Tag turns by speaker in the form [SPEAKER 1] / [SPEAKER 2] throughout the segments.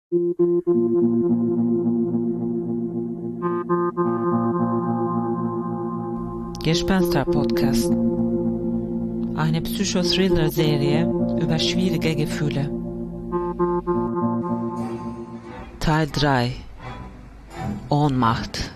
[SPEAKER 1] Gespenster-Podcast. Eine Psychothriller-Serie über schwierige Gefühle. Teil 3. Ohnmacht.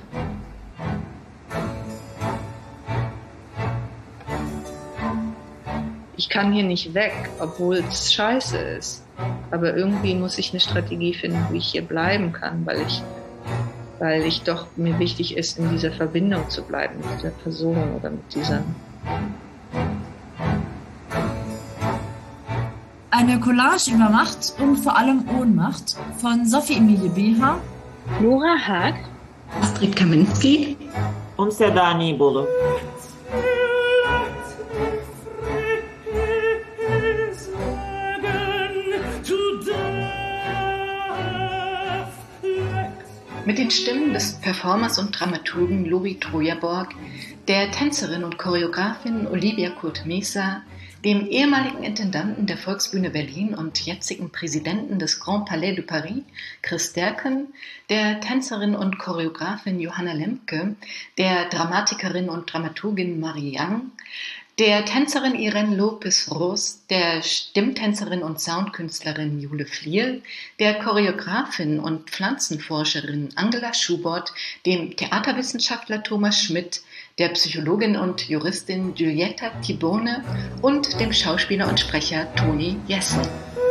[SPEAKER 2] Ich kann hier nicht weg, obwohl es scheiße ist. Aber irgendwie muss ich eine Strategie finden, wie ich hier bleiben kann, weil ich doch mir wichtig ist, in dieser Verbindung zu bleiben mit dieser Person oder mit dieser.
[SPEAKER 3] Eine Collage über Macht und vor allem Ohnmacht von Sophie Emilie Beha,
[SPEAKER 4] Nora Haag,
[SPEAKER 5] Astrid Kaminski
[SPEAKER 6] und Serdani Bolu.
[SPEAKER 5] Mit den Stimmen des Performers und Dramaturgen Louis Treuerborg, der Tänzerin und Choreografin Olivia Kurt-Mesa, dem ehemaligen Intendanten der Volksbühne Berlin und jetzigen Präsidenten des Grand Palais de Paris, Chris Derken, der Tänzerin und Choreografin Johanna Lemke, der Dramatikerin und Dramaturgin Marie Young, der Tänzerin Irene Lopez-Ros, der Stimmtänzerin und Soundkünstlerin Jule Flier, der Choreografin und Pflanzenforscherin Angela Schubert, dem Theaterwissenschaftler Thomas Schmidt, der Psychologin und Juristin Giulietta Tibone und dem Schauspieler und Sprecher Toni Jessen.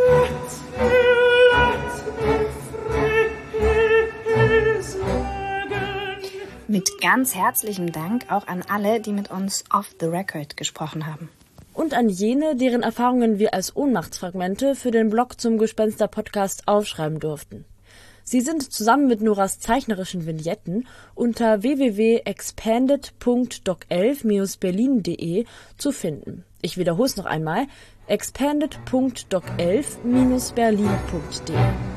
[SPEAKER 4] Mit ganz herzlichem Dank auch an alle, die mit uns off the record gesprochen haben.
[SPEAKER 7] Und an jene, deren Erfahrungen wir als Ohnmachtsfragmente für den Blog zum Gespenster-Podcast aufschreiben durften. Sie sind zusammen mit Noras zeichnerischen Vignetten unter www.expanded.doc11-berlin.de zu finden. Ich wiederhole es noch einmal: expanded.doc11-berlin.de.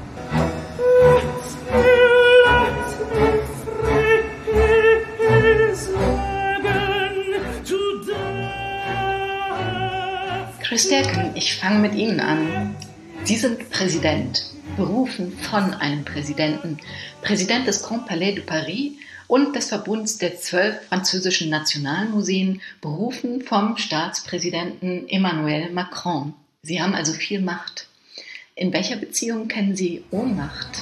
[SPEAKER 5] Chris Derken, ich fange mit Ihnen an. Sie sind Präsident, berufen von einem Präsidenten, Präsident des Grand Palais de Paris und des Verbunds der 12 französischen Nationalmuseen, berufen vom Staatspräsidenten Emmanuel Macron. Sie haben also viel Macht. In welcher Beziehung kennen Sie Ohnmacht?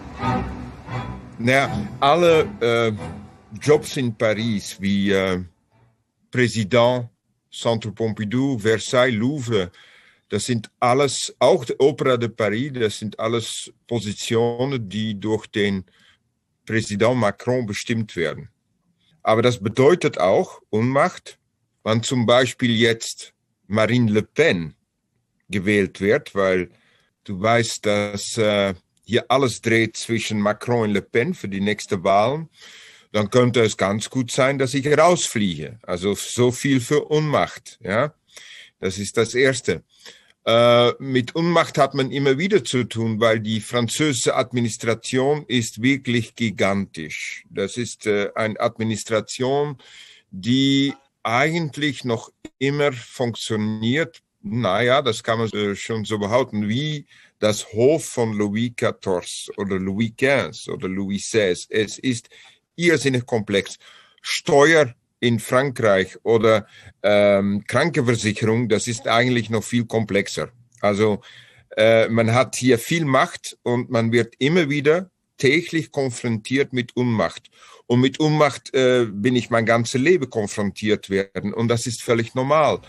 [SPEAKER 8] Alle Jobs in Paris wie Präsident, Centre Pompidou, Versailles, Louvre, das sind alles, auch die Opera de Paris, das sind alles Positionen, die durch den Präsident Macron bestimmt werden. Aber das bedeutet auch Ohnmacht, wenn zum Beispiel jetzt Marine Le Pen gewählt wird, weil du weißt, dass hier alles dreht zwischen Macron und Le Pen für die nächsten Wahlen. Dann könnte es ganz gut sein, dass ich rausfliege. Also so viel für Ohnmacht. Ja, das ist das Erste. Mit Ohnmacht hat man immer wieder zu tun, weil die französische Administration ist wirklich gigantisch. Das ist eine Administration, die eigentlich noch immer funktioniert. Naja, das kann man schon so behaupten, wie das Hof von Louis XIV oder Louis XV oder Louis XVI. Es ist irrsinnig komplex. Steuer in Frankreich oder Krankenversicherung, das ist eigentlich noch viel komplexer. Also man hat hier viel Macht und man wird immer wieder täglich konfrontiert mit Unmacht. Und mit Unmacht bin ich mein ganzes Leben konfrontiert werden und das ist völlig normal.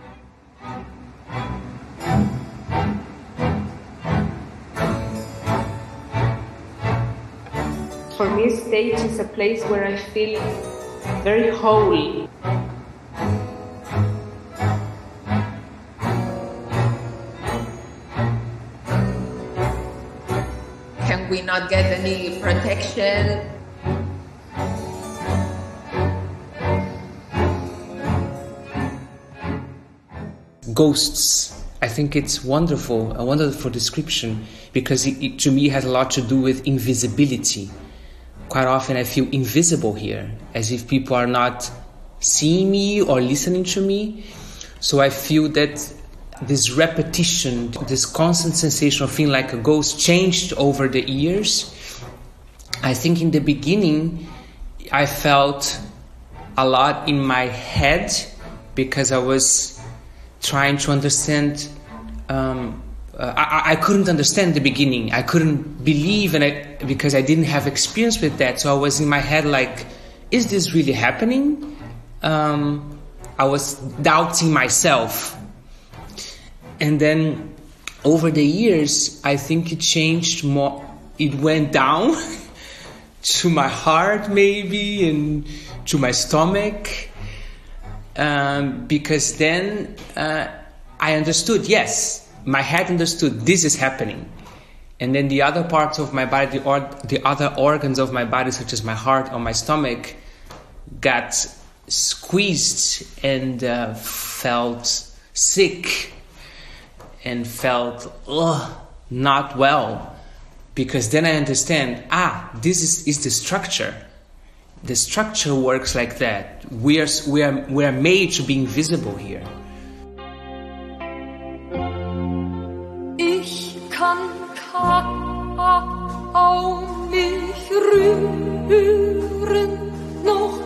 [SPEAKER 9] For me, stage is a place where I feel very whole.
[SPEAKER 10] Can we not get any protection?
[SPEAKER 11] Ghosts. I think it's wonderful, a wonderful description, because it to me has a lot to do with invisibility. Quite often I feel invisible here, as if people are not seeing me or listening to me. So I feel that this repetition, this constant sensation of feeling like a ghost changed over the years. I think in the beginning, I felt a lot in my head because I was trying to understand. I couldn't understand the beginning. I couldn't believe, because I didn't have experience with that. So I was in my head like, is this really happening? I was doubting myself. And then over the years, I think it changed more. It went down to my heart maybe and to my stomach. Because then I understood, yes, my head understood this is happening. And then the other parts of my body, the other organs of my body, such as my heart or my stomach, got squeezed and felt sick and felt not well. Because then I understand, this is the structure. The structure works like that. We are made to be invisible here.
[SPEAKER 12] Ich kann kaum mich rühren, noch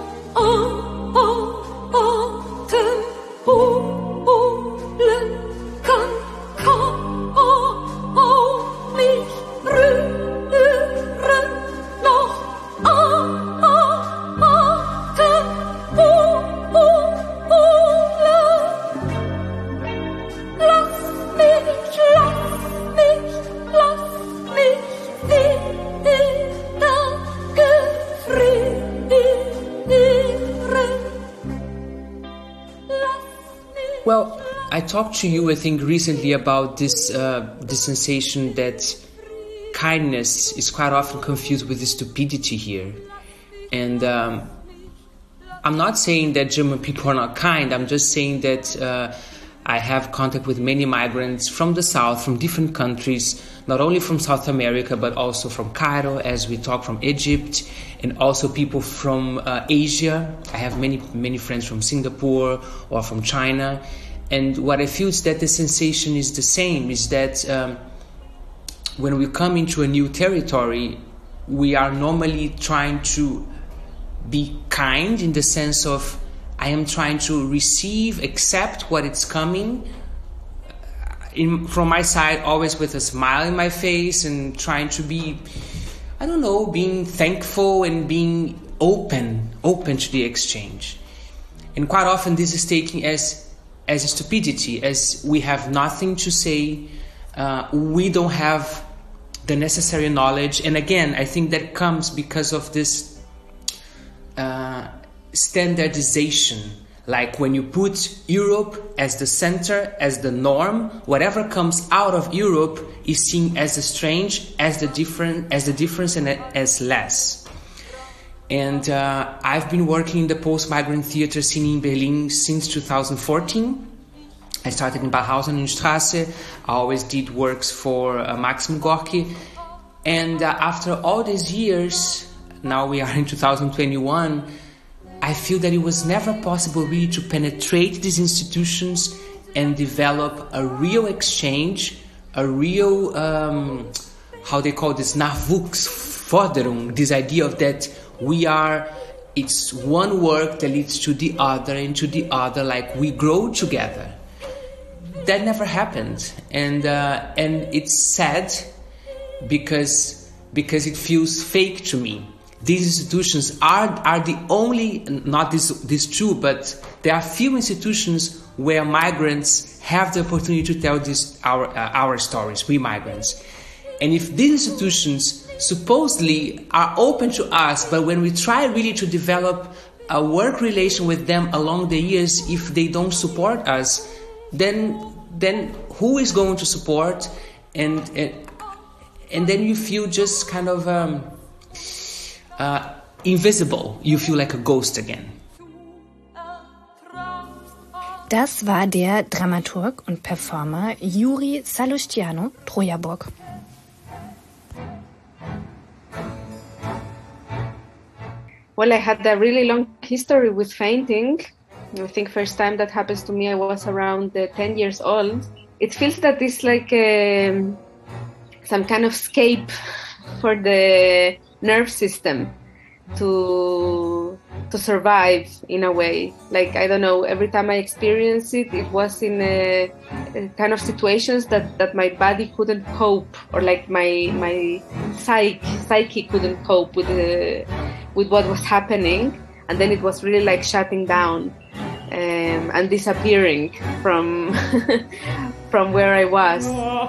[SPEAKER 12] Atem holen, kann kaum mich rühren, noch Atem holen. Lass mich wieder gefrieren.
[SPEAKER 11] Well, I talked to you, I think, recently about this sensation that kindness is quite often confused with the stupidity here. And I'm not saying that German people are not kind. I'm just saying that I have contact with many migrants from the south, from different countries, not only from South America, but also from Cairo, as we talk, from Egypt, and also people from Asia. I have many friends from Singapore or from China. And what I feel is that the sensation is the same, is that when we come into a new territory, we are normally trying to be kind in the sense of I am trying to receive, accept what is coming from my side, always with a smile in my face and trying to be, being thankful and being open to the exchange. And quite often this is taken as a stupidity, as we have nothing to say, we don't have the necessary knowledge. And again, I think that comes because of this standardization. Like when you put Europe as the center, as the norm, whatever comes out of Europe is seen as the strange, as the difference and as less. And I've been working in the post-migrant theater scene in Berlin since 2014. I started in Bauhausen-Straße. I always did works for Maxim Gorki. And after all these years, now we are in 2021, I feel that it was never possible really to penetrate these institutions and develop a real exchange, a real, how they call this, Nachwuchsförderung, this idea of that it's one work that leads to the other and to the other, like we grow together. That never happened. And it's sad because it feels fake to me. These institutions are the only, not these two, but there are few institutions where migrants have the opportunity to tell our stories, we migrants. And if these institutions supposedly are open to us, but when we try really to develop a work relation with them along the years, if they don't support us, then who is going to support? And then you feel just kind of invisible. You feel like a ghost again.
[SPEAKER 4] Das war der Dramaturg und Performer Yuri Salustiano-Trojaburg.
[SPEAKER 9] Well, I had a really long history with fainting. I think first time that happens to me, I was around 10 years old. It feels that it's like some kind of escape for the nerve system to survive in a way. Like, I don't know, every time I experienced it, it was in a kind of situations that my body couldn't cope, or like my psyche couldn't cope with what was happening. And then it was really like shutting down and disappearing from from where I was.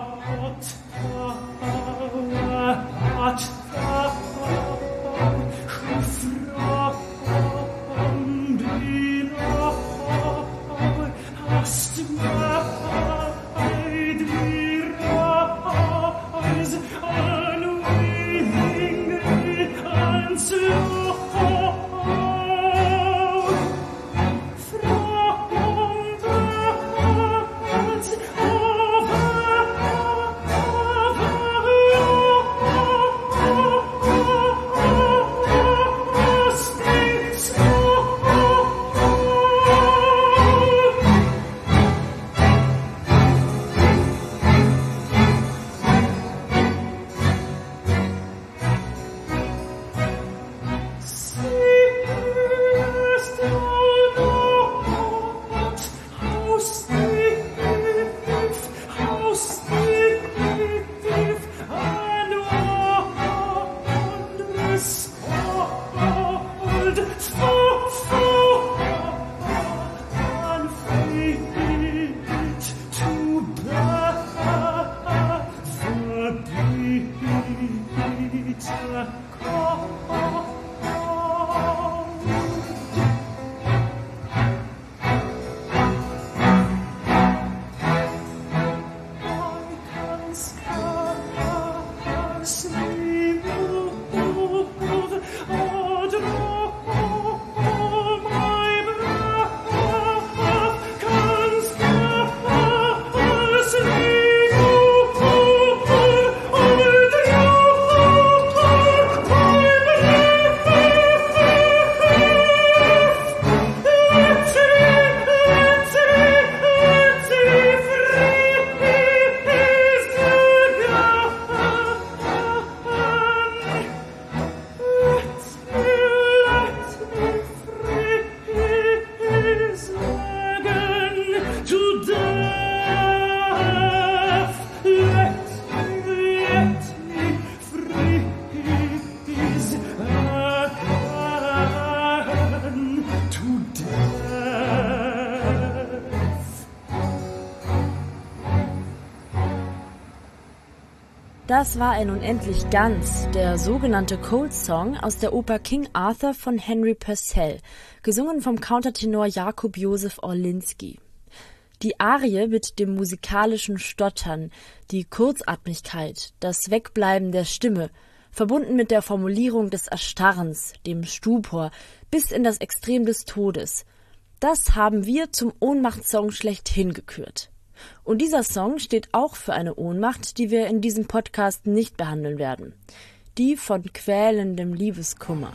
[SPEAKER 7] Das war ein unendlich ganz, der sogenannte Cold Song aus der Oper King Arthur von Henry Purcell, gesungen vom Countertenor Jakub Josef Orlinski. Die Arie mit dem musikalischen Stottern, die Kurzatmigkeit, das Wegbleiben der Stimme, verbunden mit der Formulierung des Erstarrens, dem Stupor, bis in das Extrem des Todes. Das haben wir zum Ohnmachtssong schlechthin gekürt. Und dieser Song steht auch für eine Ohnmacht, die wir in diesem Podcast nicht behandeln werden. Die von quälendem Liebeskummer.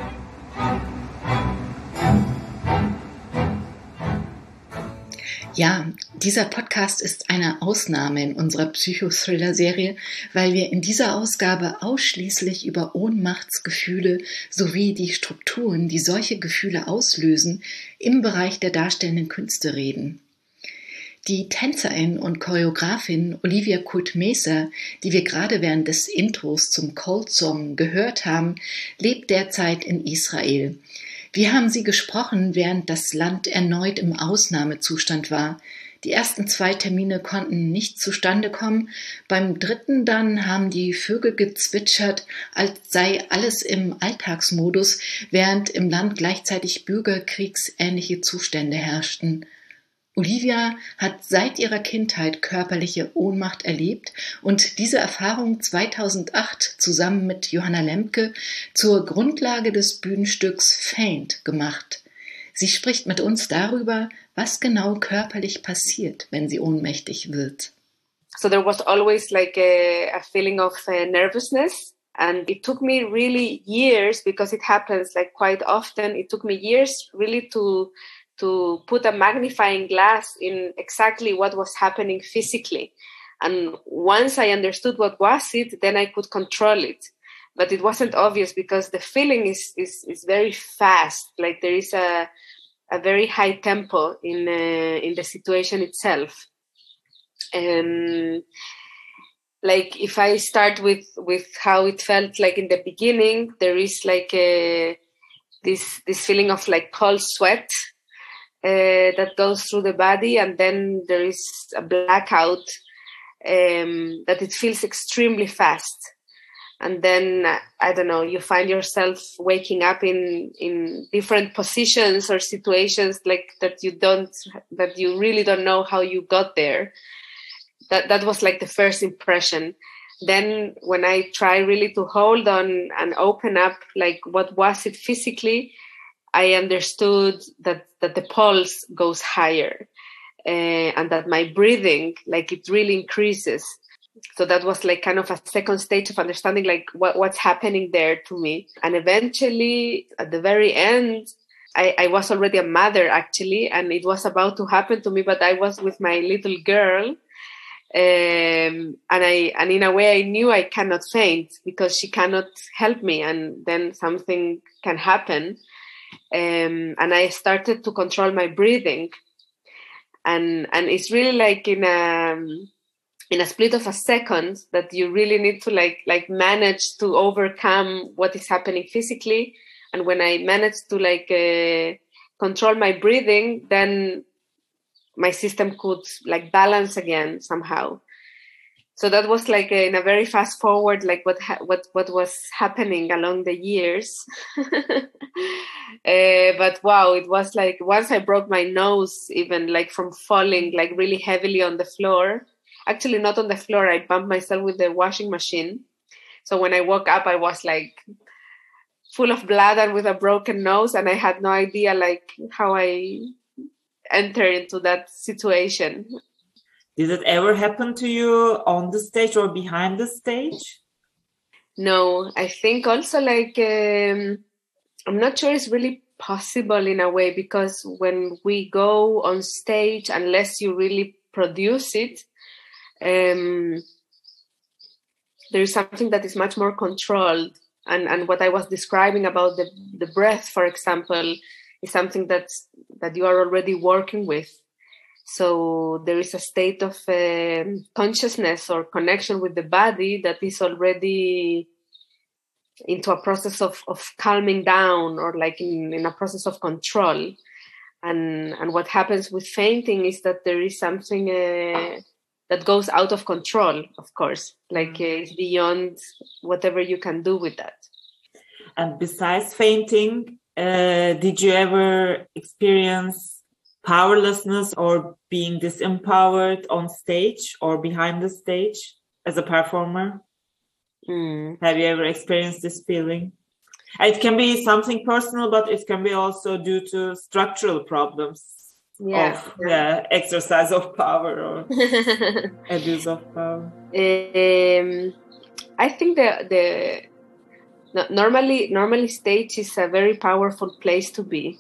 [SPEAKER 5] Ja, dieser Podcast ist eine Ausnahme in unserer Psychothriller-Serie, weil wir in dieser Ausgabe ausschließlich über Ohnmachtsgefühle sowie die Strukturen, die solche Gefühle auslösen, im Bereich der darstellenden Künste reden. Die Tänzerin und Choreografin Olivia Colt-Meser, die wir gerade während des Intros zum Cold Song gehört haben, lebt derzeit in Israel. Wir haben sie gesprochen, während das Land erneut im Ausnahmezustand war. Die ersten 2 Termine konnten nicht zustande kommen. Beim 3. dann haben die Vögel gezwitschert, als sei alles im Alltagsmodus, während im Land gleichzeitig bürgerkriegsähnliche Zustände herrschten. Olivia hat seit ihrer Kindheit körperliche Ohnmacht erlebt und diese Erfahrung 2008 zusammen mit Johanna Lemke zur Grundlage des Bühnenstücks Faint gemacht. Sie spricht mit uns darüber, was genau körperlich passiert, wenn sie ohnmächtig wird.
[SPEAKER 9] So there was always like a feeling of nervousness. And it took me really years, because it happens like quite often, it took me years really to put a magnifying glass in exactly what was happening physically. And once I understood what was it, then I could control it. But it wasn't obvious because the feeling is very fast. Like there is a very high tempo in the situation itself. Like if I start with how it felt like in the beginning, there is like this feeling of like cold sweat that goes through the body, and then there is a blackout that it feels extremely fast. And then, I don't know, you find yourself waking up in different positions or situations like that you really don't know how you got there. That was like the first impression. Then when I try really to hold on and open up, like what was it physically, I understood that the pulse goes higher and that my breathing, like it really increases. So that was like kind of a second stage of understanding like what's happening there to me. And eventually at the very end, I was already a mother actually, and it was about to happen to me, but I was with my little girl. And in a way I knew I cannot faint because she cannot help me, and then something can happen. And I started to control my breathing. And it's really like in a split of a second that you really need to like manage to overcome what is happening physically. And when I managed to control my breathing, then my system could like balance again somehow. So that was like in a very fast forward, like what was happening along the years. But wow, it was like once I broke my nose, even like from falling like really heavily on the floor. Actually, not on the floor. I bumped myself with the washing machine. So when I woke up, I was like full of blood and with a broken nose, and I had no idea like how I entered into that situation.
[SPEAKER 6] Did it ever happen to you on the stage or behind the stage?
[SPEAKER 9] No, I think also like I'm not sure it's really possible in a way, because when we go on stage, unless you really produce it, there is something that is much more controlled. And what I was describing about the breath, for example, is something that you are already working with. So there is a state of consciousness or connection with the body that is already into a process of calming down, or like in a process of control. And what happens with fainting is that there is something that goes out of control, of course, like it's beyond whatever you can do with that.
[SPEAKER 6] And besides fainting, did you ever experience powerlessness or being disempowered on stage or behind the stage as a performer? Have you ever experienced this feeling? It can be something personal, but it can be also due to structural problems of the exercise of power or abuse of power.
[SPEAKER 9] I think normally stage is a very powerful place to be.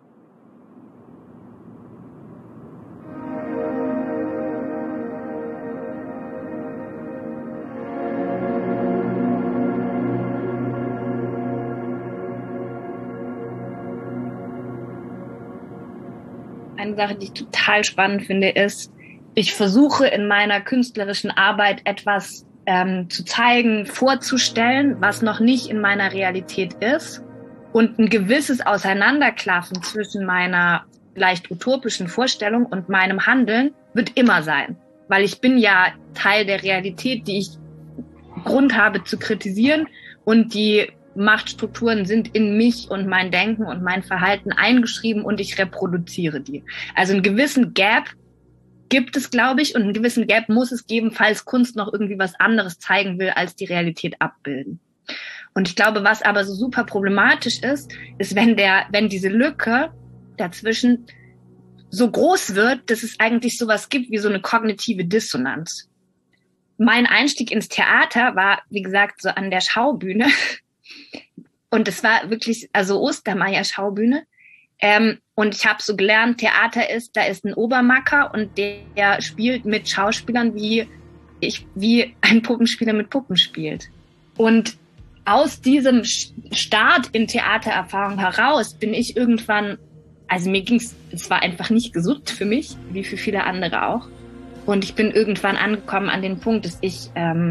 [SPEAKER 4] Eine Sache, die ich total spannend finde, ist, ich versuche in meiner künstlerischen Arbeit etwas zu zeigen, vorzustellen, was noch nicht in meiner Realität ist, und ein gewisses Auseinanderklaffen zwischen meiner leicht utopischen Vorstellung und meinem Handeln wird immer sein, weil ich bin ja Teil der Realität, die ich Grund habe zu kritisieren, und die Machtstrukturen sind in mich und mein Denken und mein Verhalten eingeschrieben, und ich reproduziere die. Also einen gewissen Gap gibt es, glaube ich, und einen gewissen Gap muss es geben, falls Kunst noch irgendwie was anderes zeigen will, als die Realität abbilden. Und ich glaube, was aber so super problematisch ist wenn diese Lücke dazwischen so groß wird, dass es eigentlich sowas gibt wie so eine kognitive Dissonanz. Mein Einstieg ins Theater war, wie gesagt, so an der Schaubühne. Und es war wirklich, also Ostermeier Schaubühne. Und ich habe so gelernt, da ist ein Obermacker und der spielt mit Schauspielern, wie ein Puppenspieler mit Puppen spielt. Und aus diesem Start in Theatererfahrung heraus bin ich irgendwann, also es war einfach nicht gesund für mich, wie für viele andere auch. Und ich bin irgendwann angekommen an den Punkt, dass ich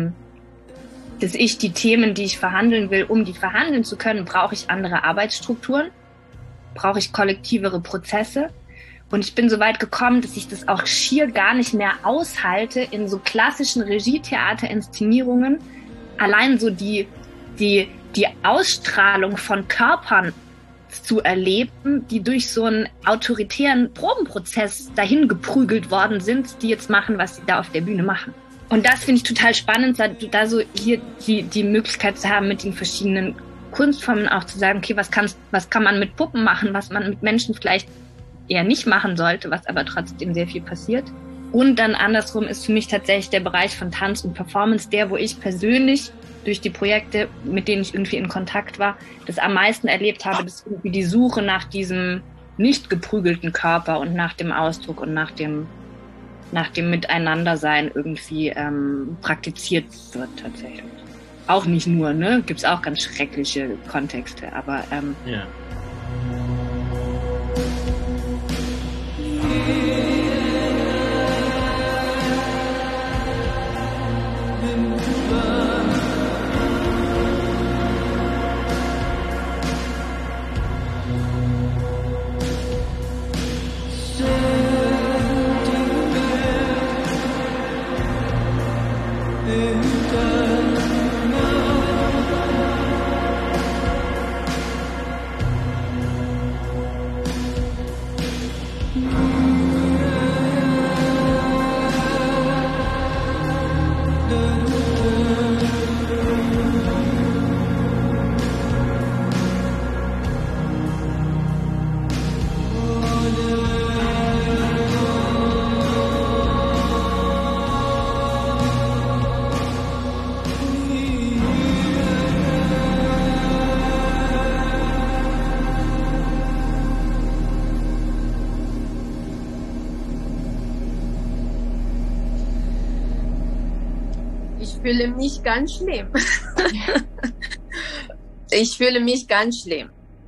[SPEAKER 4] die Themen, die ich verhandeln will, um die verhandeln zu können, brauche ich andere Arbeitsstrukturen, brauche ich kollektivere Prozesse. Und ich bin so weit gekommen, dass ich das auch schier gar nicht mehr aushalte, in so klassischen Regietheaterinszenierungen allein so die Ausstrahlung von Körpern zu erleben, die durch so einen autoritären Probenprozess dahin geprügelt worden sind, die jetzt machen, was sie da auf der Bühne machen. Und das finde ich total spannend, da so hier die Möglichkeit zu haben, mit den verschiedenen Kunstformen auch zu sagen, okay, was kann man mit Puppen machen, was man mit Menschen vielleicht eher nicht machen sollte, was aber trotzdem sehr viel passiert. Und dann andersrum ist für mich tatsächlich der Bereich von Tanz und Performance der, wo ich persönlich durch die Projekte, mit denen ich irgendwie in Kontakt war, das am meisten erlebt habe, dass irgendwie die Suche nach diesem nicht geprügelten Körper und nach dem Ausdruck und nach dem Miteinandersein irgendwie praktiziert wird tatsächlich. Auch nicht nur, ne? Gibt's auch ganz schreckliche Kontexte, aber
[SPEAKER 13] ja.
[SPEAKER 9] Ich fühle mich ganz schlimm. Ich fühle mich ganz schlimm.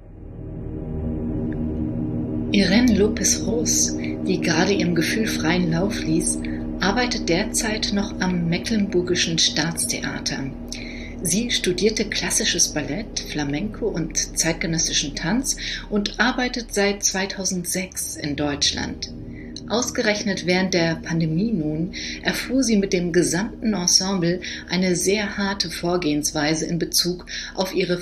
[SPEAKER 5] Irene Lopez-Ros, die gerade ihrem Gefühl freien Lauf ließ, arbeitet derzeit noch am Mecklenburgischen Staatstheater. Sie studierte klassisches Ballett, Flamenco und zeitgenössischen Tanz und arbeitet seit 2006 in Deutschland. Ausgerechnet während der Pandemie nun erfuhr sie mit dem gesamten Ensemble eine sehr harte Vorgehensweise in Bezug auf ihre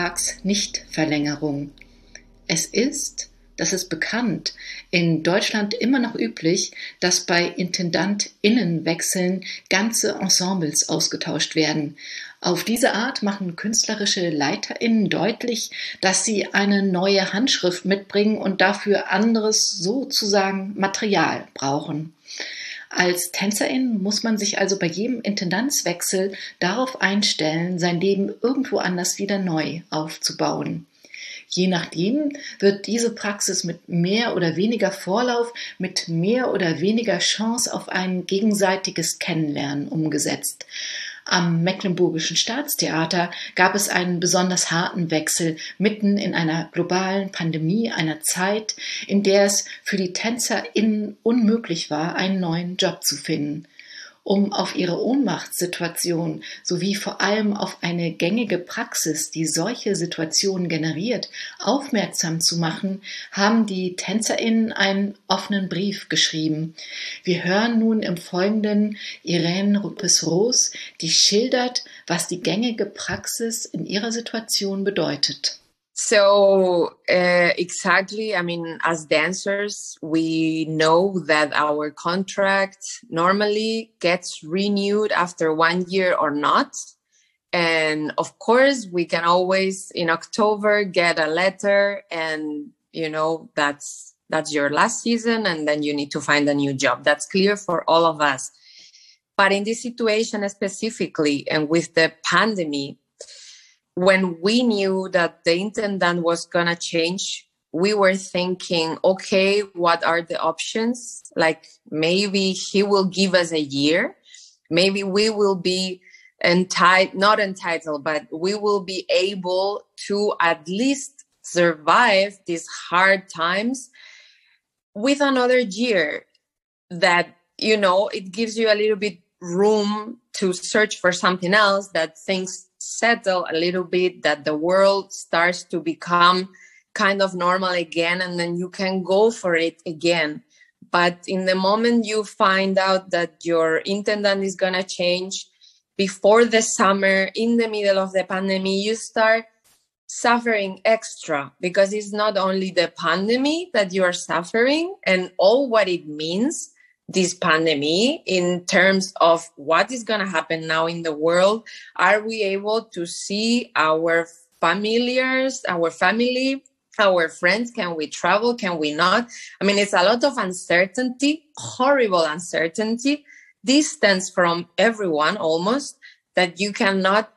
[SPEAKER 5] Vertragsnichtverlängerung. Es ist, das ist bekannt, in Deutschland immer noch üblich, dass bei IntendantInnenwechseln ganze Ensembles ausgetauscht werden. Auf diese Art machen künstlerische LeiterInnen deutlich, dass sie eine neue Handschrift mitbringen und dafür anderes sozusagen Material brauchen. Als Tänzerin muss man sich also bei jedem Intendanzwechsel darauf einstellen, sein Leben irgendwo anders wieder neu aufzubauen. Je nachdem wird diese Praxis mit mehr oder weniger Vorlauf, mit mehr oder weniger Chance auf ein gegenseitiges Kennenlernen umgesetzt. Am Mecklenburgischen Staatstheater gab es einen besonders harten Wechsel mitten in einer globalen Pandemie, einer Zeit, in der es für die TänzerInnen unmöglich war, einen neuen Job zu finden. Um auf ihre Ohnmachtssituation sowie vor allem auf eine gängige Praxis, die solche Situationen generiert, aufmerksam zu machen, haben die TänzerInnen einen offenen Brief geschrieben. Wir hören nun im Folgenden Irene Lopez-Ros, die schildert, was die gängige Praxis in ihrer Situation bedeutet.
[SPEAKER 10] So exactly, I mean, as dancers, we know that our contract normally gets renewed after 1 year or not. And of course, we can always in October get a letter and, you know, that's your last season and then you need to find a new job. That's clear for all of us. But in this situation specifically and with the pandemic, when we knew that the intendant was going to change we were thinking, okay, what are the options? Like maybe he will give us a year. Maybe we will be not entitled, but we will be able to at least survive these hard times with another year that, it gives you a little bit room to search for something else, that things settle a little bit, that the world starts to become kind of normal again, and then you can go for it again. But in the moment you find out that your intendant is going to change before the summer, in the middle of the pandemic, you start suffering extra, because it's not only the pandemic that you are suffering and all what it means, this pandemic, in terms of what is going to happen now in the world. Are we able to see our familiars, our family, our friends? Can we travel? Can we not? I mean, it's a lot of uncertainty, horrible uncertainty, distance from everyone almost, that you cannot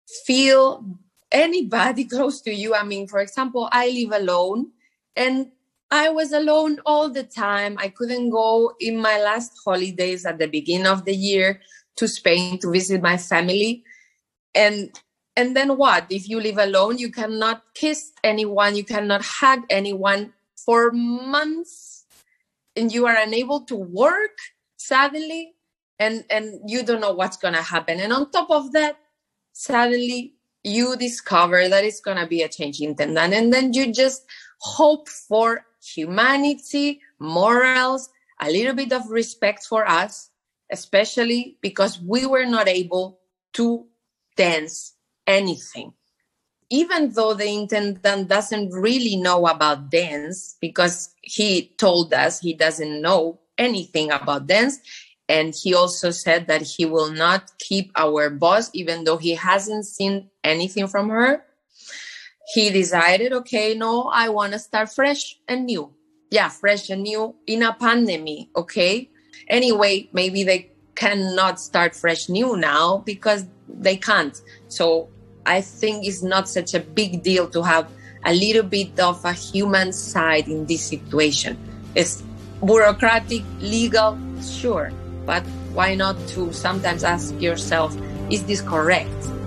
[SPEAKER 10] feel anybody close to you. I mean, for example, I live alone, and I was alone all the time. I couldn't go in my last holidays at the beginning of the year to Spain to visit my family. And then what? If you live alone, you cannot kiss anyone, you cannot hug anyone for months, and you are unable to work suddenly, and you don't know what's going to happen. And on top of that, suddenly you discover that it's going to be a change intendant, and then you just hope for humanity, morals, a little bit of respect for us, especially because we were not able to dance anything. Even though the intendant doesn't really know about dance, because he told us he doesn't know anything about dance. And he also said that he will not keep our boss, even though he hasn't seen anything from her. He decided, okay, no, I want to start fresh and new. Yeah, fresh and new in a pandemic, okay? Anyway, maybe they cannot start fresh new now because they can't. So I think it's not such a big deal to have a little bit of a human side in this situation. It's bureaucratic, legal, sure. But why not to sometimes ask yourself, is this correct?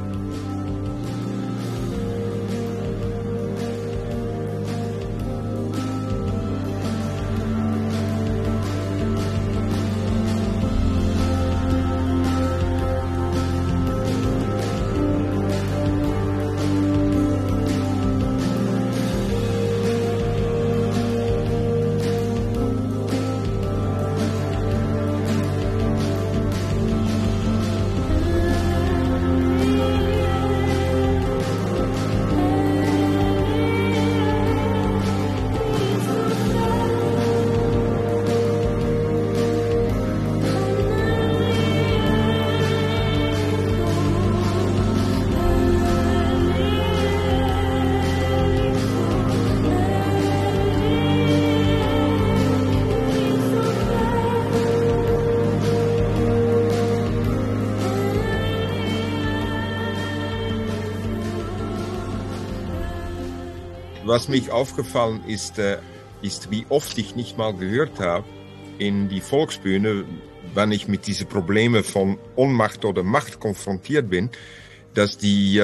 [SPEAKER 8] Was mich aufgefallen ist, wie oft ich nicht mal gehört habe in die Volksbühne, wenn ich mit diesen Problemen von Ohnmacht oder Macht konfrontiert bin, dass die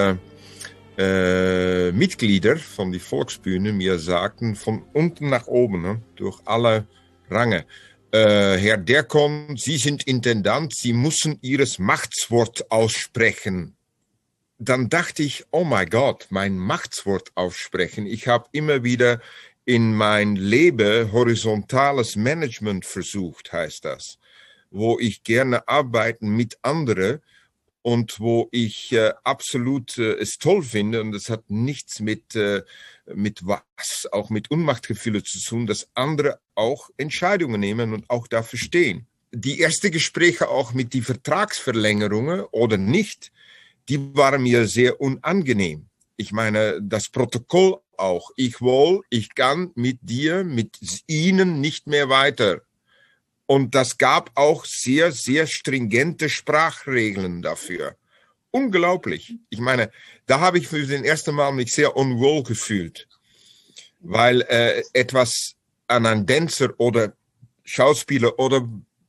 [SPEAKER 8] Mitglieder von die Volksbühne mir sagten, von unten nach oben, durch alle Range, Herr Derkon, Sie sind Intendant, Sie müssen Ihres Machtswort aussprechen. Dann dachte ich, oh mein Gott, mein Machtswort aussprechen. Ich habe immer wieder in mein Leben horizontales Management versucht, heißt das, wo ich gerne arbeiten mit anderen und wo ich absolut es toll finde, und das hat nichts mit was, auch mit Unmachtgefühle zu tun, dass andere auch Entscheidungen nehmen und auch dafür stehen. Die ersten Gespräche auch mit die Vertragsverlängerungen oder nicht, die waren mir sehr unangenehm. Ich meine, das Protokoll auch. Ich kann mit dir, mit Ihnen nicht mehr weiter. Und das gab auch sehr, sehr stringente Sprachregeln dafür. Unglaublich. Ich meine, da habe ich für den ersten Mal mich sehr unwohl gefühlt. weil etwas an einen Tänzer oder Schauspieler oder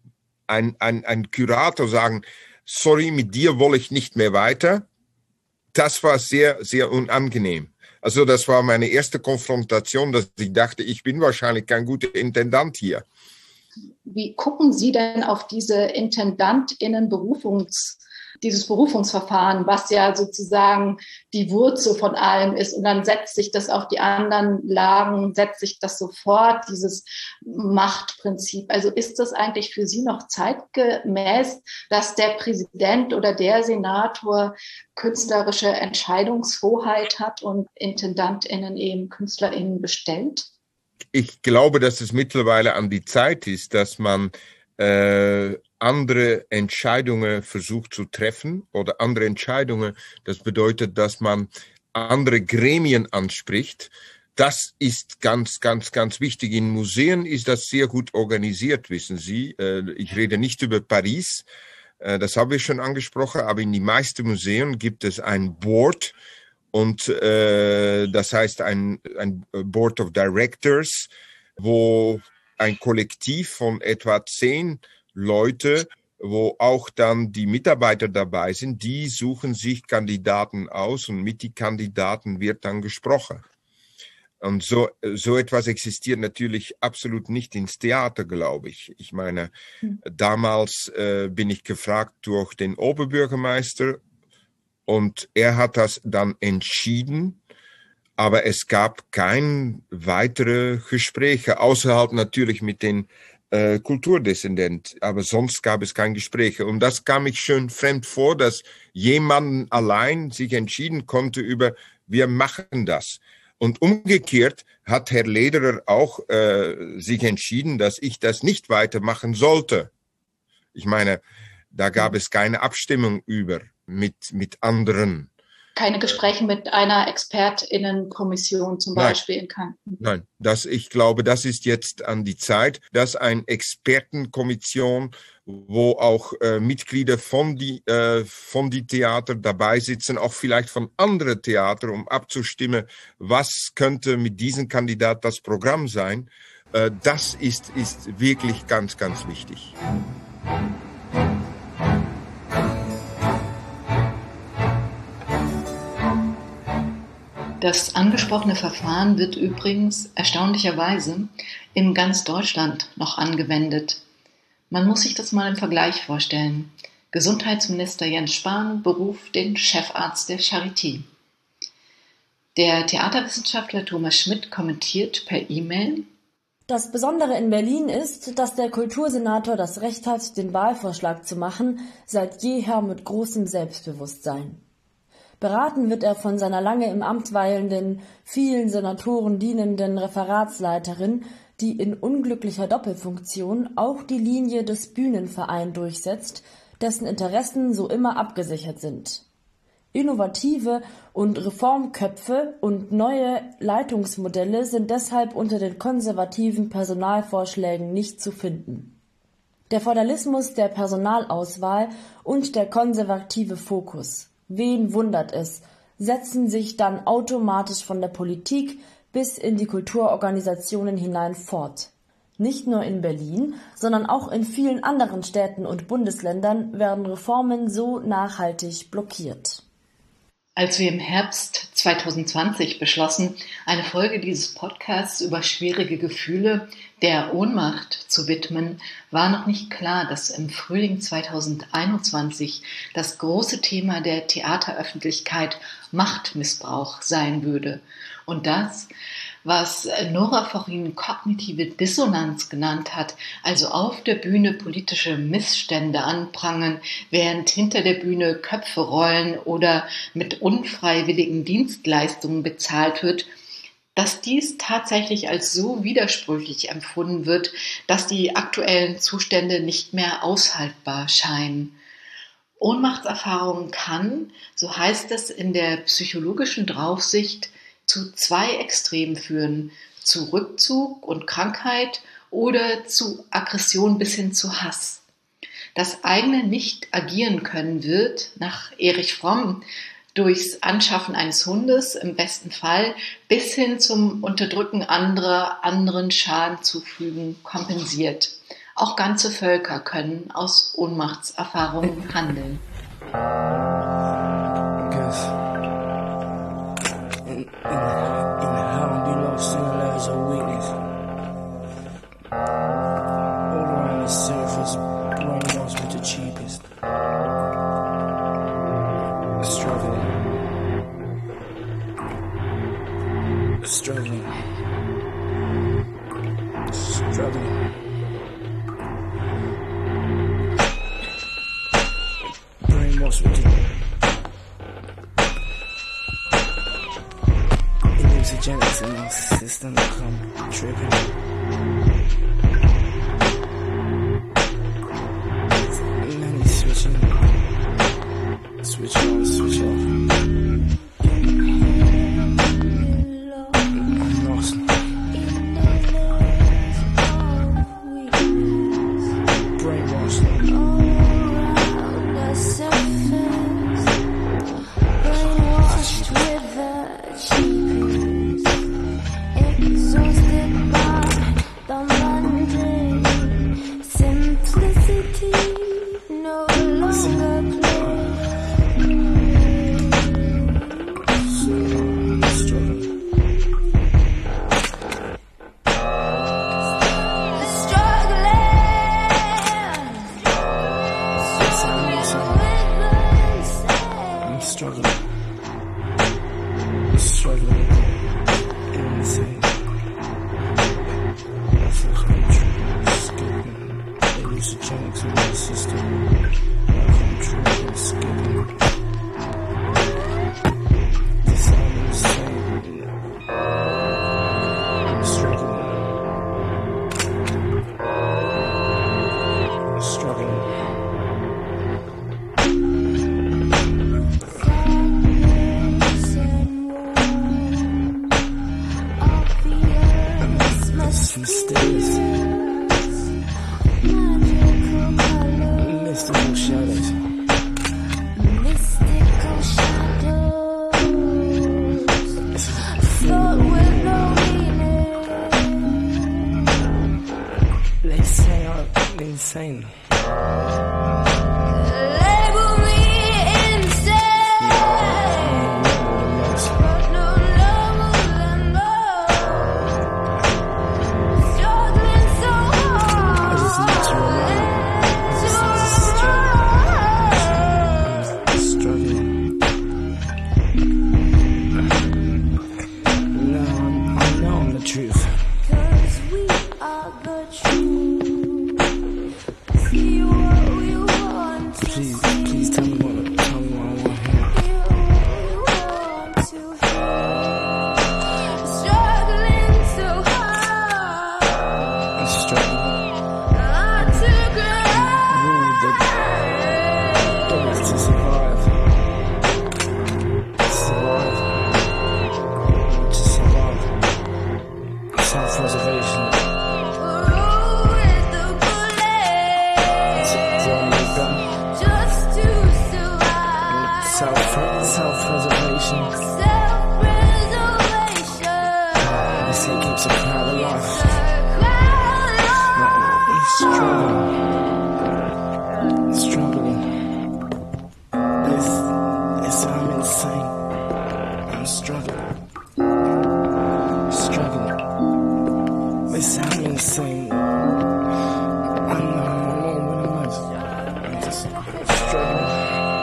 [SPEAKER 8] ein Kurator sagen, sorry, mit dir will ich nicht mehr weiter, das war sehr, sehr unangenehm. Also das war meine erste Konfrontation, dass ich dachte, ich bin wahrscheinlich kein guter Intendant hier.
[SPEAKER 5] Wie gucken Sie denn auf diese IntendantInnen dieses Berufungsverfahren, was ja sozusagen die Wurzel von allem ist, und dann setzt sich das auf die anderen Lagen, setzt sich das sofort, dieses Machtprinzip. Also ist das eigentlich für Sie noch zeitgemäß, dass der Präsident oder der Senator künstlerische Entscheidungshoheit hat und IntendantInnen eben KünstlerInnen bestellt?
[SPEAKER 8] Ich glaube, dass es mittlerweile an die Zeit ist, dass man andere Entscheidungen versucht zu treffen oder andere Entscheidungen. Das bedeutet, dass man andere Gremien anspricht. Das ist ganz, ganz, ganz wichtig. In Museen ist das sehr gut organisiert, wissen Sie. Ich rede nicht über Paris, das habe ich schon angesprochen, aber in die meisten Museen gibt es ein Board und das heißt ein Board of Directors, wo ein Kollektiv von etwa 10 Leute, wo auch dann die Mitarbeiter dabei sind, die suchen sich Kandidaten aus und mit die Kandidaten wird dann gesprochen. Und so etwas existiert natürlich absolut nicht ins Theater, glaube ich. Ich meine, damals bin ich gefragt durch den Oberbürgermeister und er hat das dann entschieden. Aber es gab keine weitere Gespräche, außerhalb natürlich mit den Kulturdezernenten. Aber sonst gab es keine Gespräche. Und das kam mir schon fremd vor, dass jemand allein sich entschieden konnte über, wir machen das. Und umgekehrt hat Herr Lederer auch sich entschieden, dass ich das nicht weitermachen sollte. Ich meine, da gab es keine Abstimmung über mit anderen.
[SPEAKER 5] Keine Gespräche mit einer ExpertInnenkommission zum Beispiel in Kärnten.
[SPEAKER 8] Nein, ich glaube, das ist jetzt an die Zeit, dass eine Expertenkommission, wo auch Mitglieder von die Theater dabei sitzen, auch vielleicht von anderen Theatern, um abzustimmen, was könnte mit diesem Kandidat das Programm sein. Das ist wirklich ganz, ganz wichtig.
[SPEAKER 5] Das angesprochene Verfahren wird übrigens erstaunlicherweise in ganz Deutschland noch angewendet. Man muss sich das mal im Vergleich vorstellen. Gesundheitsminister Jens Spahn beruft den Chefarzt der Charité. Der Theaterwissenschaftler Thomas Schmidt kommentiert per E-Mail:
[SPEAKER 7] Das Besondere in Berlin ist, dass der Kultursenator das Recht hat, den Wahlvorschlag zu machen, seit jeher mit großem Selbstbewusstsein. Beraten wird er von seiner lange im Amt weilenden, vielen Senatoren dienenden Referatsleiterin, die in unglücklicher Doppelfunktion auch die Linie des Bühnenvereins durchsetzt, dessen Interessen so immer abgesichert sind. Innovative und Reformköpfe und neue Leitungsmodelle sind deshalb unter den konservativen Personalvorschlägen nicht zu finden. Der Feudalismus der Personalauswahl und der konservative Fokus. Wen wundert es, setzen sich dann automatisch von der Politik bis in die Kulturorganisationen hinein fort. Nicht nur in Berlin, sondern auch in vielen anderen Städten und Bundesländern werden Reformen so nachhaltig blockiert.
[SPEAKER 5] Als wir im Herbst 2020 beschlossen, eine Folge dieses Podcasts über schwierige Gefühle der Ohnmacht zu widmen, war noch nicht klar, dass im Frühling 2021 das große Thema der Theateröffentlichkeit Machtmissbrauch sein würde. Und das, was Nora vorhin kognitive Dissonanz genannt hat, also auf der Bühne politische Missstände anprangern, während hinter der Bühne Köpfe rollen oder mit unfreiwilligen Dienstleistungen bezahlt wird, dass dies tatsächlich als so widersprüchlich empfunden wird, dass die aktuellen Zustände nicht mehr aushaltbar scheinen. Ohnmachtserfahrung kann, so heißt es in der psychologischen Draufsicht, zu 2 Extremen führen, zu Rückzug und Krankheit oder zu Aggression bis hin zu Hass. Das eigene Nicht-Agieren können wird, nach Erich Fromm, durchs Anschaffen eines Hundes im besten Fall bis hin zum Unterdrücken anderer, anderen Schaden zufügen, kompensiert. Auch ganze Völker können aus Ohnmachtserfahrungen handeln.
[SPEAKER 13] In the hound you lost in the layers of weakness. All around the surface, brainwashed with the cheapest. Struggling. Brainwashed with the hallucinogenics in our system come tripping. Many switch on, switch off. I'm lost. Brainwashed.
[SPEAKER 12] Brainwashed with the cheapest. Exhausted by the mundane. Simplicity no longer plays.
[SPEAKER 13] Insane.
[SPEAKER 12] Label me insane. But no longer than most. Struggling so hard.
[SPEAKER 13] Struggling. No, I know I'm the truth.
[SPEAKER 12] 'Cause we are the truth.
[SPEAKER 13] Please tell me what I want to hear.
[SPEAKER 12] Struggling so hard.
[SPEAKER 13] I'm struggling.
[SPEAKER 12] Not to
[SPEAKER 13] Rule the dogs to survive. To survive. Self-preservation. Self-preservation. They say it keeps a crowd alive. I'm struggling. I'm insane. I'm struggling. They say I'm insane. I know what it is. I'm just struggling.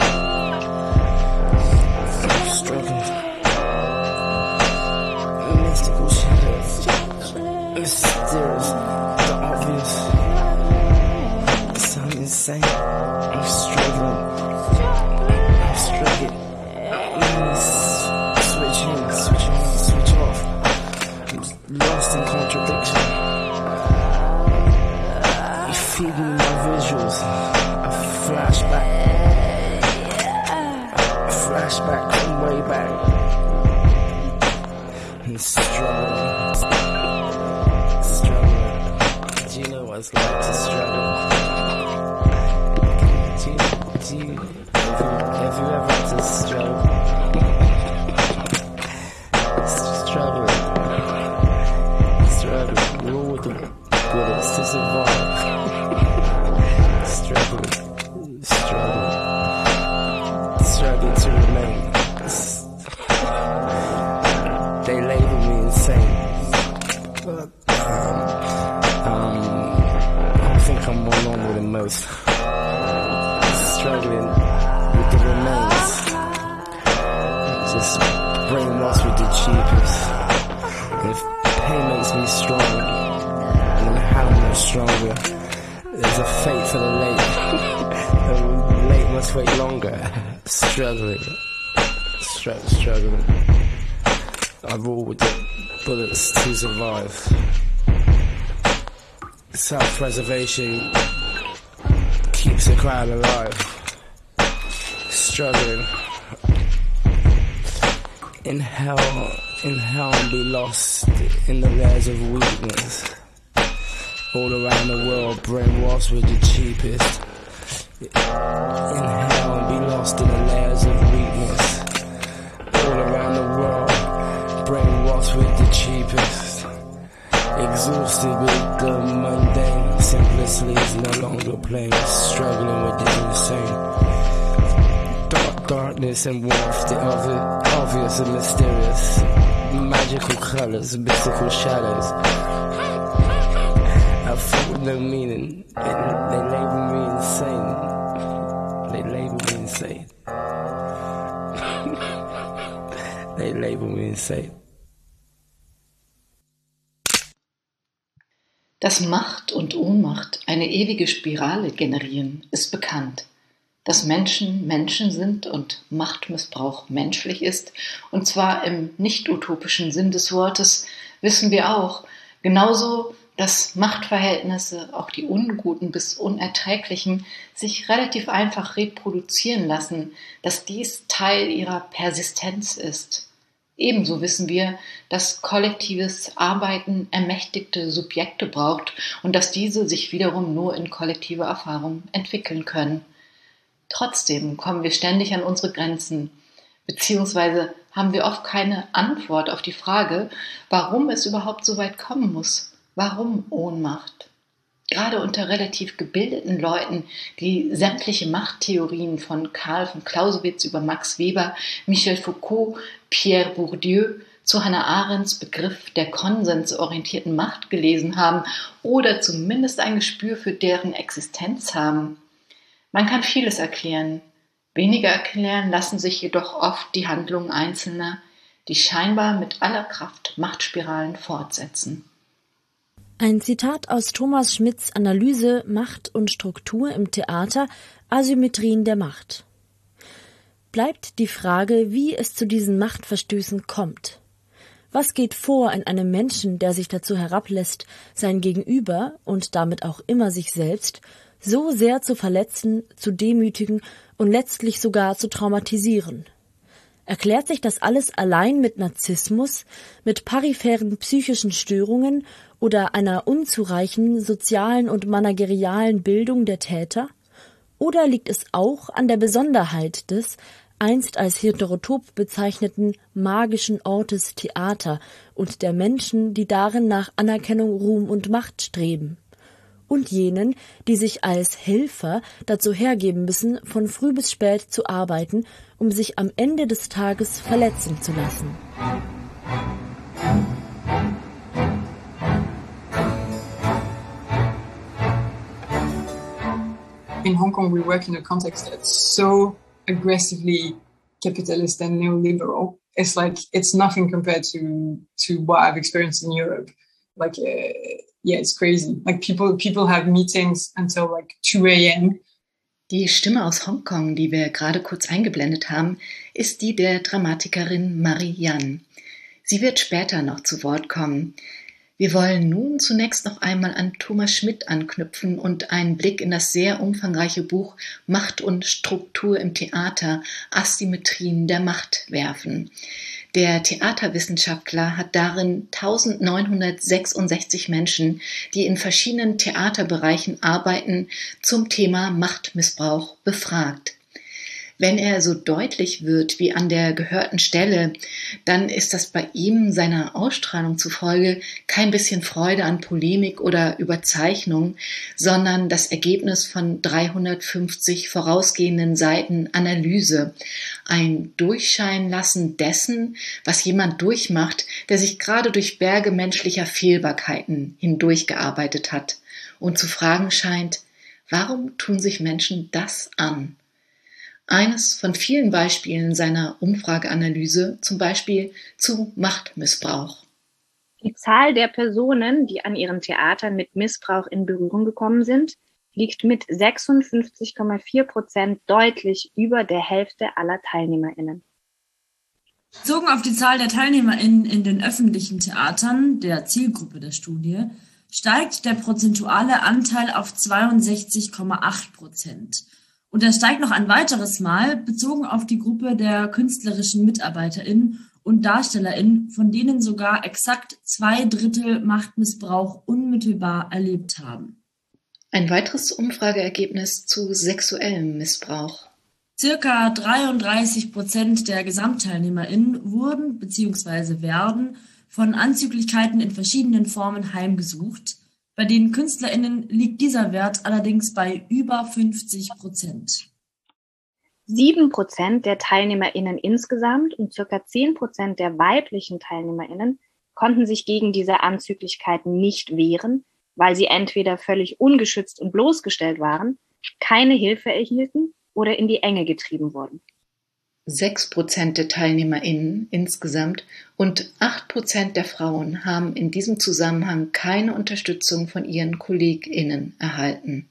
[SPEAKER 13] Mystical shadows, mysterious, the obvious. So insane. I'm struggling. Switch on, switch off. I'm lost in contradiction. You feed me my visuals. A flashback from way back. And struggling. Do you know what it's like to struggle? Have you ever had to struggle? brainwashed with the cheapest. And if pain makes me stronger, then how much stronger? There's a fate for the late. The late must wait longer. Struggling. Struggling. I roll with the bullets to survive. Self-preservation keeps the crowd alive. Struggling. In hell and be lost in the layers of weakness. All around the world, brainwashed with the cheapest. In hell and be lost in the layers of weakness. All around the world, brainwashed with the cheapest. Exhausted with the mundane, simplicity is no longer plain. Struggling with the insane. Darkness and warmth, the obvious and mysterious. Magical colors, mystical shadows. I feel with no meaning. They label me insane. They label me insane. They label me insane.
[SPEAKER 5] Dass Macht und Ohnmacht eine ewige Spirale generieren, ist bekannt. Dass Menschen Menschen sind und Machtmissbrauch menschlich ist, und zwar im nicht-utopischen Sinn des Wortes, wissen wir auch. Genauso, dass Machtverhältnisse, auch die unguten bis unerträglichen, sich relativ einfach reproduzieren lassen, dass dies Teil ihrer Persistenz ist. Ebenso wissen wir, dass kollektives Arbeiten ermächtigte Subjekte braucht und dass diese sich wiederum nur in kollektiver Erfahrung entwickeln können. Trotzdem kommen wir ständig an unsere Grenzen, beziehungsweise haben wir oft keine Antwort auf die Frage, warum es überhaupt so weit kommen muss. Warum Ohnmacht? Gerade unter relativ gebildeten Leuten, die sämtliche Machttheorien von Karl von Clausewitz über Max Weber, Michel Foucault, Pierre Bourdieu zu Hannah Arendts Begriff der konsensorientierten Macht gelesen haben oder zumindest ein Gespür für deren Existenz haben. Man kann vieles erklären. Weniger erklären lassen sich jedoch oft die Handlungen Einzelner, die scheinbar mit aller Kraft Machtspiralen fortsetzen.
[SPEAKER 7] Ein Zitat aus Thomas Schmidts Analyse Macht und Struktur im Theater, Asymmetrien der Macht. Bleibt die Frage, wie es zu diesen Machtverstößen kommt. Was geht vor in einem Menschen, der sich dazu herablässt, sein Gegenüber und damit auch immer sich selbst so sehr zu verletzen, zu demütigen und letztlich sogar zu traumatisieren? Erklärt sich das alles allein mit Narzissmus, mit peripheren psychischen Störungen oder einer unzureichenden sozialen und managerialen Bildung der Täter? Oder liegt es auch an der Besonderheit des, einst als heterotop bezeichneten magischen Ortes Theater und der Menschen, die darin nach Anerkennung, Ruhm und Macht streben? Und jenen, die sich als Helfer dazu hergeben müssen, von früh bis spät zu arbeiten, um sich am Ende des Tages verletzen zu lassen.
[SPEAKER 14] In Hong Kong, we work in a context that's so aggressively capitalist and neoliberal. It's like, it's nothing compared to what I've experienced in Europe. Like, yeah, it's crazy. Like people have meetings until like 2 a.m.
[SPEAKER 5] Die Stimme aus Hongkong, die wir gerade kurz eingeblendet haben, ist die der Dramatikerin Marie Yan. Sie wird später noch zu Wort kommen. Wir wollen nun zunächst noch einmal an Thomas Schmidt anknüpfen und einen Blick in das sehr umfangreiche Buch Macht und Struktur im Theater, Asymmetrien der Macht werfen. Der Theaterwissenschaftler hat darin 1966 Menschen, die in verschiedenen Theaterbereichen arbeiten, zum Thema Machtmissbrauch befragt. Wenn er so deutlich wird wie an der gehörten Stelle, dann ist das bei ihm seiner Ausstrahlung zufolge kein bisschen Freude an Polemik oder Überzeichnung, sondern das Ergebnis von 350 vorausgehenden Seiten Analyse, ein Durchscheinlassen dessen, was jemand durchmacht, der sich gerade durch Berge menschlicher Fehlbarkeiten hindurchgearbeitet hat und zu fragen scheint, warum tun sich Menschen das an? Eines von vielen Beispielen seiner Umfrageanalyse, zum Beispiel zu Machtmissbrauch.
[SPEAKER 4] Die Zahl der Personen, die an ihren Theatern mit Missbrauch in Berührung gekommen sind, liegt mit 56,4% deutlich über der Hälfte aller TeilnehmerInnen.
[SPEAKER 3] Bezogen auf die Zahl der TeilnehmerInnen in den öffentlichen Theatern, der Zielgruppe der Studie, steigt der prozentuale Anteil auf 62,8%. Und er steigt noch ein weiteres Mal, bezogen auf die Gruppe der künstlerischen MitarbeiterInnen und DarstellerInnen, von denen sogar exakt 2/3 Machtmissbrauch unmittelbar erlebt haben.
[SPEAKER 5] Ein weiteres Umfrageergebnis zu sexuellem Missbrauch.
[SPEAKER 3] Circa 33% der GesamtteilnehmerInnen wurden bzw. werden von Anzüglichkeiten in verschiedenen Formen heimgesucht. Bei den KünstlerInnen liegt dieser Wert allerdings bei über 50%.
[SPEAKER 4] 7% der TeilnehmerInnen insgesamt und ca. 10% der weiblichen TeilnehmerInnen konnten sich gegen diese Anzüglichkeiten nicht wehren, weil sie entweder völlig ungeschützt und bloßgestellt waren, keine Hilfe erhielten oder in die Enge getrieben wurden.
[SPEAKER 5] 6% der TeilnehmerInnen insgesamt und 8% der Frauen haben in diesem Zusammenhang keine Unterstützung von ihren KollegInnen erhalten.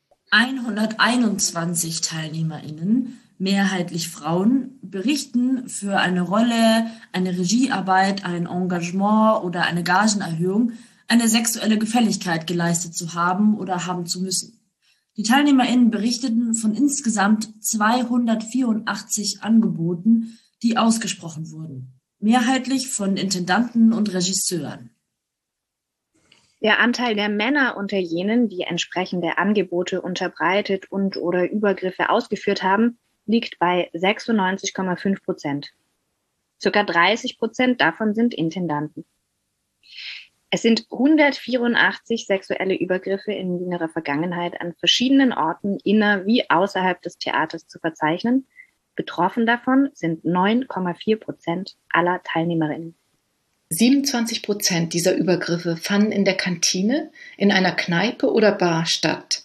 [SPEAKER 3] 121 TeilnehmerInnen, mehrheitlich Frauen, berichten für eine Rolle, eine Regiearbeit, ein Engagement oder eine Gagenerhöhung eine sexuelle Gefälligkeit geleistet zu haben oder haben zu müssen. Die TeilnehmerInnen berichteten von insgesamt 284 Angeboten, die ausgesprochen wurden, mehrheitlich von Intendanten und Regisseuren.
[SPEAKER 4] Der Anteil der Männer unter jenen, die entsprechende Angebote unterbreitet und oder Übergriffe ausgeführt haben, liegt bei 96,5%. Circa 30% davon sind Intendanten. Es sind 184 sexuelle Übergriffe in jüngerer Vergangenheit an verschiedenen Orten inner- wie außerhalb des Theaters zu verzeichnen. Betroffen davon sind 9,4% aller TeilnehmerInnen.
[SPEAKER 5] 27% dieser Übergriffe fanden in der Kantine, in einer Kneipe oder Bar statt.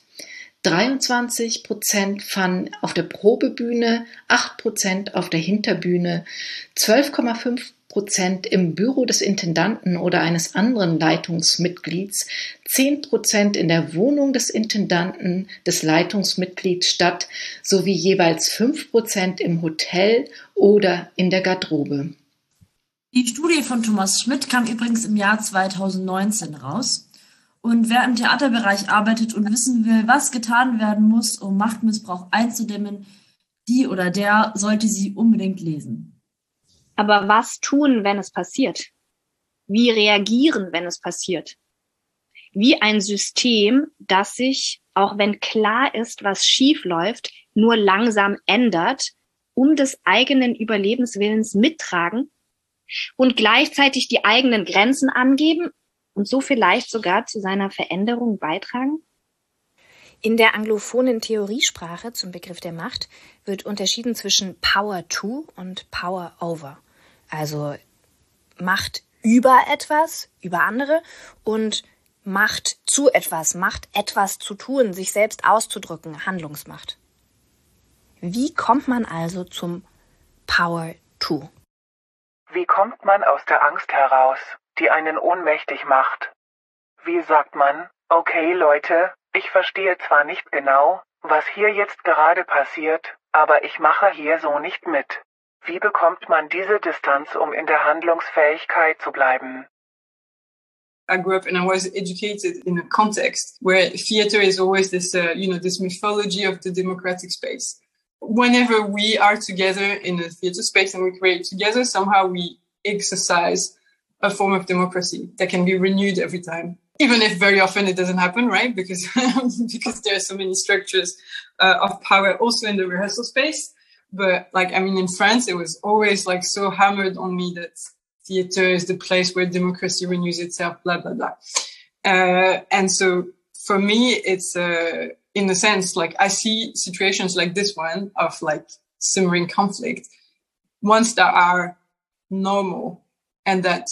[SPEAKER 5] 23% fanden auf der Probebühne, 8% auf der Hinterbühne, 12,5% im Büro des Intendanten oder eines anderen Leitungsmitglieds, 10% in der Wohnung des Intendanten, des Leitungsmitglieds statt, sowie jeweils 5% im Hotel oder in der Garderobe.
[SPEAKER 3] Die Studie von Thomas Schmidt kam übrigens im Jahr 2019 raus. Und wer im Theaterbereich arbeitet und wissen will, was getan werden muss, um Machtmissbrauch einzudämmen, die oder der sollte sie unbedingt lesen.
[SPEAKER 4] Aber was tun, wenn es passiert? Wie reagieren, wenn es passiert? Wie ein System, das sich, auch wenn klar ist, was schief läuft, nur langsam ändert, um des eigenen Überlebenswillens mittragen und gleichzeitig die eigenen Grenzen angeben und so vielleicht sogar zu seiner Veränderung beitragen?
[SPEAKER 15] In der anglophonen Theoriesprache zum Begriff der Macht wird unterschieden zwischen Power to und Power over. Also Macht über etwas, über andere und Macht zu etwas, Macht etwas zu tun, sich selbst auszudrücken, Handlungsmacht. Wie kommt man also zum Power to?
[SPEAKER 16] Wie kommt man aus der Angst heraus, die einen ohnmächtig macht? Wie sagt man, okay Leute, ich verstehe zwar nicht genau, was hier jetzt gerade passiert, aber ich mache hier so nicht mit. Wie bekommt man diese Distanz, um in der Handlungsfähigkeit zu bleiben?
[SPEAKER 14] I grew up and I was educated in a context where theater is always this, this mythology of the democratic space. Whenever we are together in a theater space and we create together, somehow we exercise a form of democracy that can be renewed every time. Even if very often it doesn't happen, right? Because there are so many structures of power also in the rehearsal space. But in France, it was always so hammered on me that theater is the place where democracy renews itself, blah, blah, blah. And so for me, it's, in a sense, I see situations like this one of simmering conflict, ones that are normal and that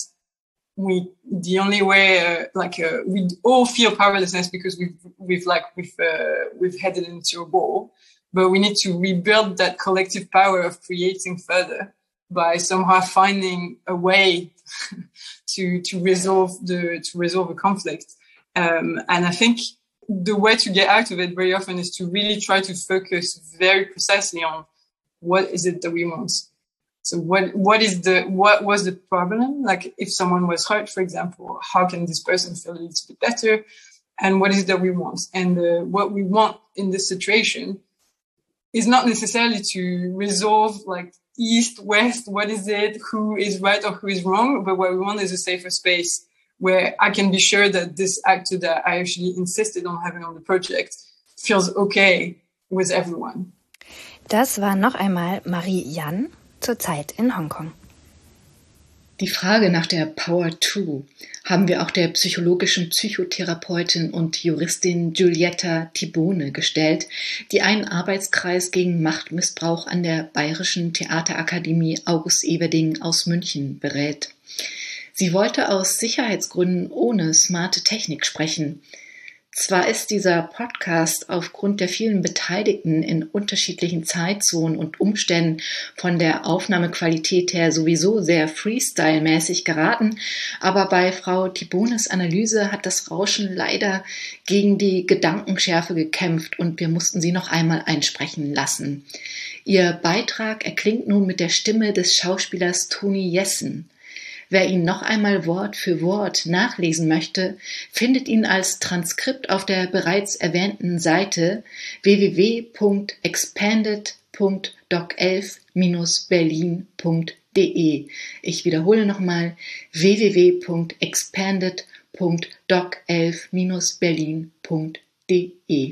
[SPEAKER 14] the only way, we all feel powerlessness because we've headed into a wall. but we need to rebuild that collective power of creating further by somehow finding a way to resolve a conflict. And I think the way to get out of it very often is to really try to focus very precisely on what is it that we want. So what was the problem? Like if someone was hurt, for example, how can this person feel a little bit better? And what is it that we want? And what we want in this situation is not necessarily to resolve like east, west, what is it, who is right or who is wrong, but what we want is a safer space where I can be sure that this actor that I actually insisted on having on the project feels okay with everyone.
[SPEAKER 15] Das war noch einmal Marie Jan, zurzeit in Hongkong.
[SPEAKER 5] Die Frage nach der Power to haben wir auch der psychologischen Psychotherapeutin und Juristin Giulietta Tibone gestellt, die einen Arbeitskreis gegen Machtmissbrauch an der Bayerischen Theaterakademie August Everding aus München berät. Sie wollte aus Sicherheitsgründen ohne smarte Technik sprechen. Zwar ist dieser Podcast aufgrund der vielen Beteiligten in unterschiedlichen Zeitzonen und Umständen von der Aufnahmequalität her sowieso sehr Freestyle-mäßig geraten, aber bei Frau Tibones Analyse hat das Rauschen leider gegen die Gedankenschärfe gekämpft und wir mussten sie noch einmal einsprechen lassen. Ihr Beitrag erklingt nun mit der Stimme des Schauspielers Tony Jessen. Wer ihn noch einmal Wort für Wort nachlesen möchte, findet ihn als Transkript auf der bereits erwähnten Seite www.expanded.doc11-berlin.de. Ich wiederhole nochmal www.expanded.doc11-berlin.de.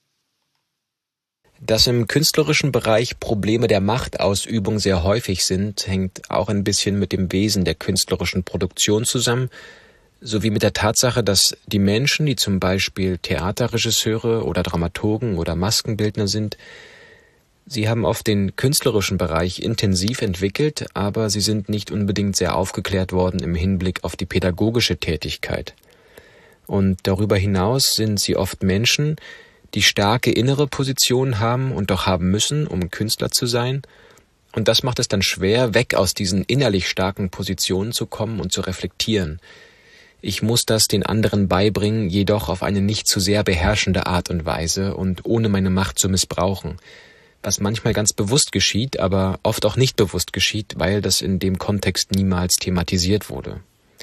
[SPEAKER 17] Dass im künstlerischen Bereich Probleme der Machtausübung sehr häufig sind, hängt auch ein bisschen mit dem Wesen der künstlerischen Produktion zusammen, sowie mit der Tatsache, dass die Menschen, die zum Beispiel Theaterregisseure oder Dramaturgen oder Maskenbildner sind, sie haben oft den künstlerischen Bereich intensiv entwickelt, aber sie sind nicht unbedingt sehr aufgeklärt worden im Hinblick auf die pädagogische Tätigkeit. Und darüber hinaus sind sie oft Menschen, die starke innere Positionen haben und doch haben müssen, um Künstler zu sein. Und das macht es dann schwer, weg aus diesen innerlich starken Positionen zu kommen und zu reflektieren. Ich muss das den anderen beibringen, jedoch auf eine nicht zu sehr beherrschende Art und Weise und ohne meine Macht zu missbrauchen. Was manchmal ganz bewusst geschieht, aber oft auch nicht bewusst geschieht, weil das in dem Kontext niemals thematisiert wurde.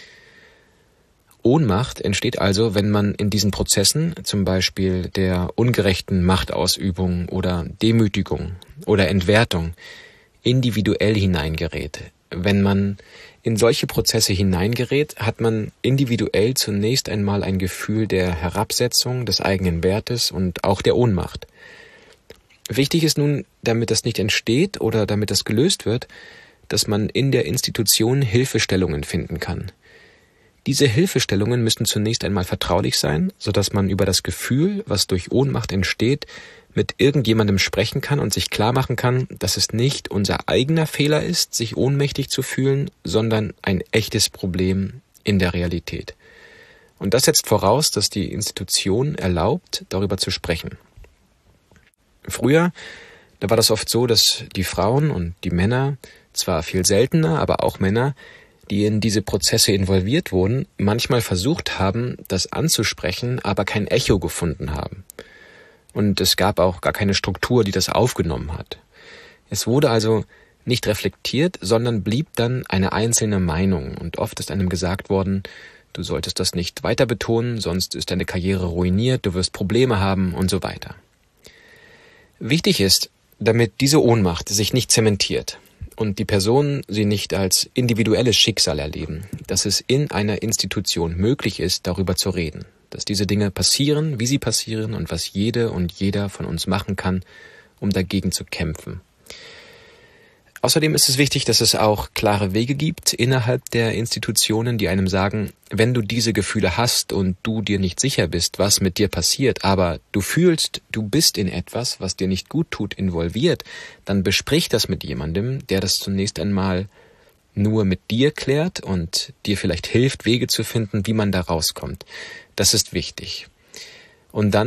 [SPEAKER 17] Ohnmacht entsteht also, wenn man in diesen Prozessen, zum Beispiel der ungerechten Machtausübung oder Demütigung oder Entwertung, individuell hineingerät. Wenn man in solche Prozesse hineingerät, hat man individuell zunächst einmal ein Gefühl der Herabsetzung, des eigenen Wertes und auch der Ohnmacht. Wichtig ist nun, damit das nicht entsteht oder damit das gelöst wird, dass man in der Institution Hilfestellungen finden kann. Diese Hilfestellungen müssen zunächst einmal vertraulich sein, sodass man über das Gefühl, was durch Ohnmacht entsteht, mit irgendjemandem sprechen kann und sich klar machen kann, dass es nicht unser eigener Fehler ist, sich ohnmächtig zu fühlen, sondern ein echtes Problem in der Realität. Und das setzt voraus, dass die Institution erlaubt, darüber zu sprechen. Früher, da war das oft so, dass die Frauen und die Männer, zwar viel seltener, aber auch Männer, die in diese Prozesse involviert wurden, manchmal versucht haben, das anzusprechen, aber kein Echo gefunden haben. Und es gab auch gar keine Struktur, die das aufgenommen hat. Es wurde also nicht reflektiert, sondern blieb dann eine einzelne Meinung. Und oft ist einem gesagt worden, du solltest das nicht weiter betonen, sonst ist deine Karriere ruiniert, du wirst Probleme haben und so weiter. Wichtig ist, damit diese Ohnmacht sich nicht zementiert und die Personen sie nicht als individuelles Schicksal erleben, dass es in einer Institution möglich ist, darüber zu reden, dass diese Dinge passieren, wie sie passieren und was jede und jeder von uns machen kann, um dagegen zu kämpfen. Außerdem ist es wichtig, dass es auch klare Wege gibt innerhalb der Institutionen, die einem sagen, wenn du diese Gefühle hast und du dir nicht sicher bist, was mit dir passiert, aber du fühlst, du bist in etwas, was dir nicht gut tut, involviert, dann besprich das mit jemandem, der das zunächst einmal nur mit dir klärt und dir vielleicht hilft, Wege zu finden, wie man da rauskommt. Das ist wichtig. Und dann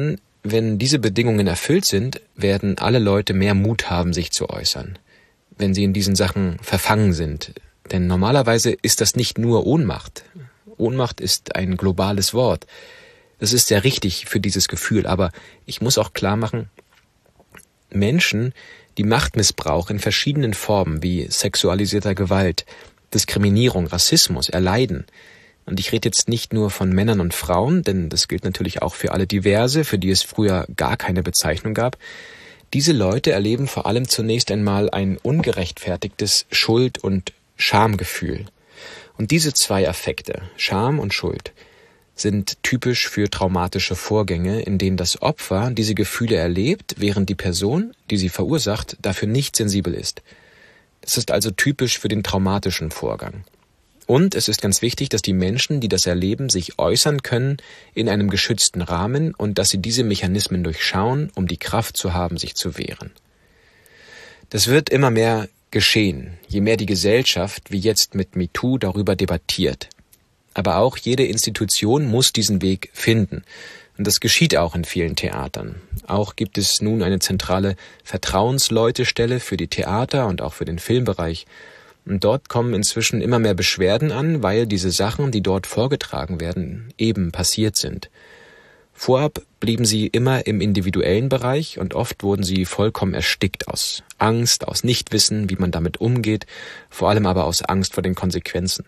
[SPEAKER 17] wenn diese Bedingungen erfüllt sind, werden alle Leute mehr Mut haben, sich zu äußern, wenn sie in diesen Sachen verfangen sind. Denn normalerweise ist das nicht nur Ohnmacht. Ohnmacht ist ein globales Wort. Das ist sehr richtig für dieses Gefühl, aber ich muss auch klar machen, Menschen, die Machtmissbrauch in verschiedenen Formen wie sexualisierter Gewalt, Diskriminierung, Rassismus erleiden. Und ich rede jetzt nicht nur von Männern und Frauen, denn das gilt natürlich auch für alle Diverse, für die es früher gar keine Bezeichnung gab. Diese Leute erleben vor allem zunächst einmal ein ungerechtfertigtes Schuld- und Schamgefühl. Und diese zwei Affekte, Scham und Schuld, sind typisch für traumatische Vorgänge, in denen das Opfer diese Gefühle erlebt, während die Person, die sie verursacht, dafür nicht sensibel ist. Das ist also typisch für den traumatischen Vorgang. Und es ist ganz wichtig, dass die Menschen, die das erleben, sich äußern können in einem geschützten Rahmen und dass sie diese Mechanismen durchschauen, um die Kraft zu haben, sich zu wehren. Das wird immer mehr geschehen, je mehr die Gesellschaft, wie jetzt mit MeToo, darüber debattiert. Aber auch jede Institution muss diesen Weg finden. Und das geschieht auch in vielen Theatern. Auch gibt es nun eine zentrale Vertrauensleutestelle für die Theater und auch für den Filmbereich. Und dort kommen inzwischen immer mehr Beschwerden an, weil diese Sachen, die dort vorgetragen werden, eben passiert sind. Vorab blieben sie immer im individuellen Bereich und oft wurden sie vollkommen erstickt aus Angst, aus Nichtwissen, wie man damit umgeht, vor allem aber aus Angst vor den Konsequenzen.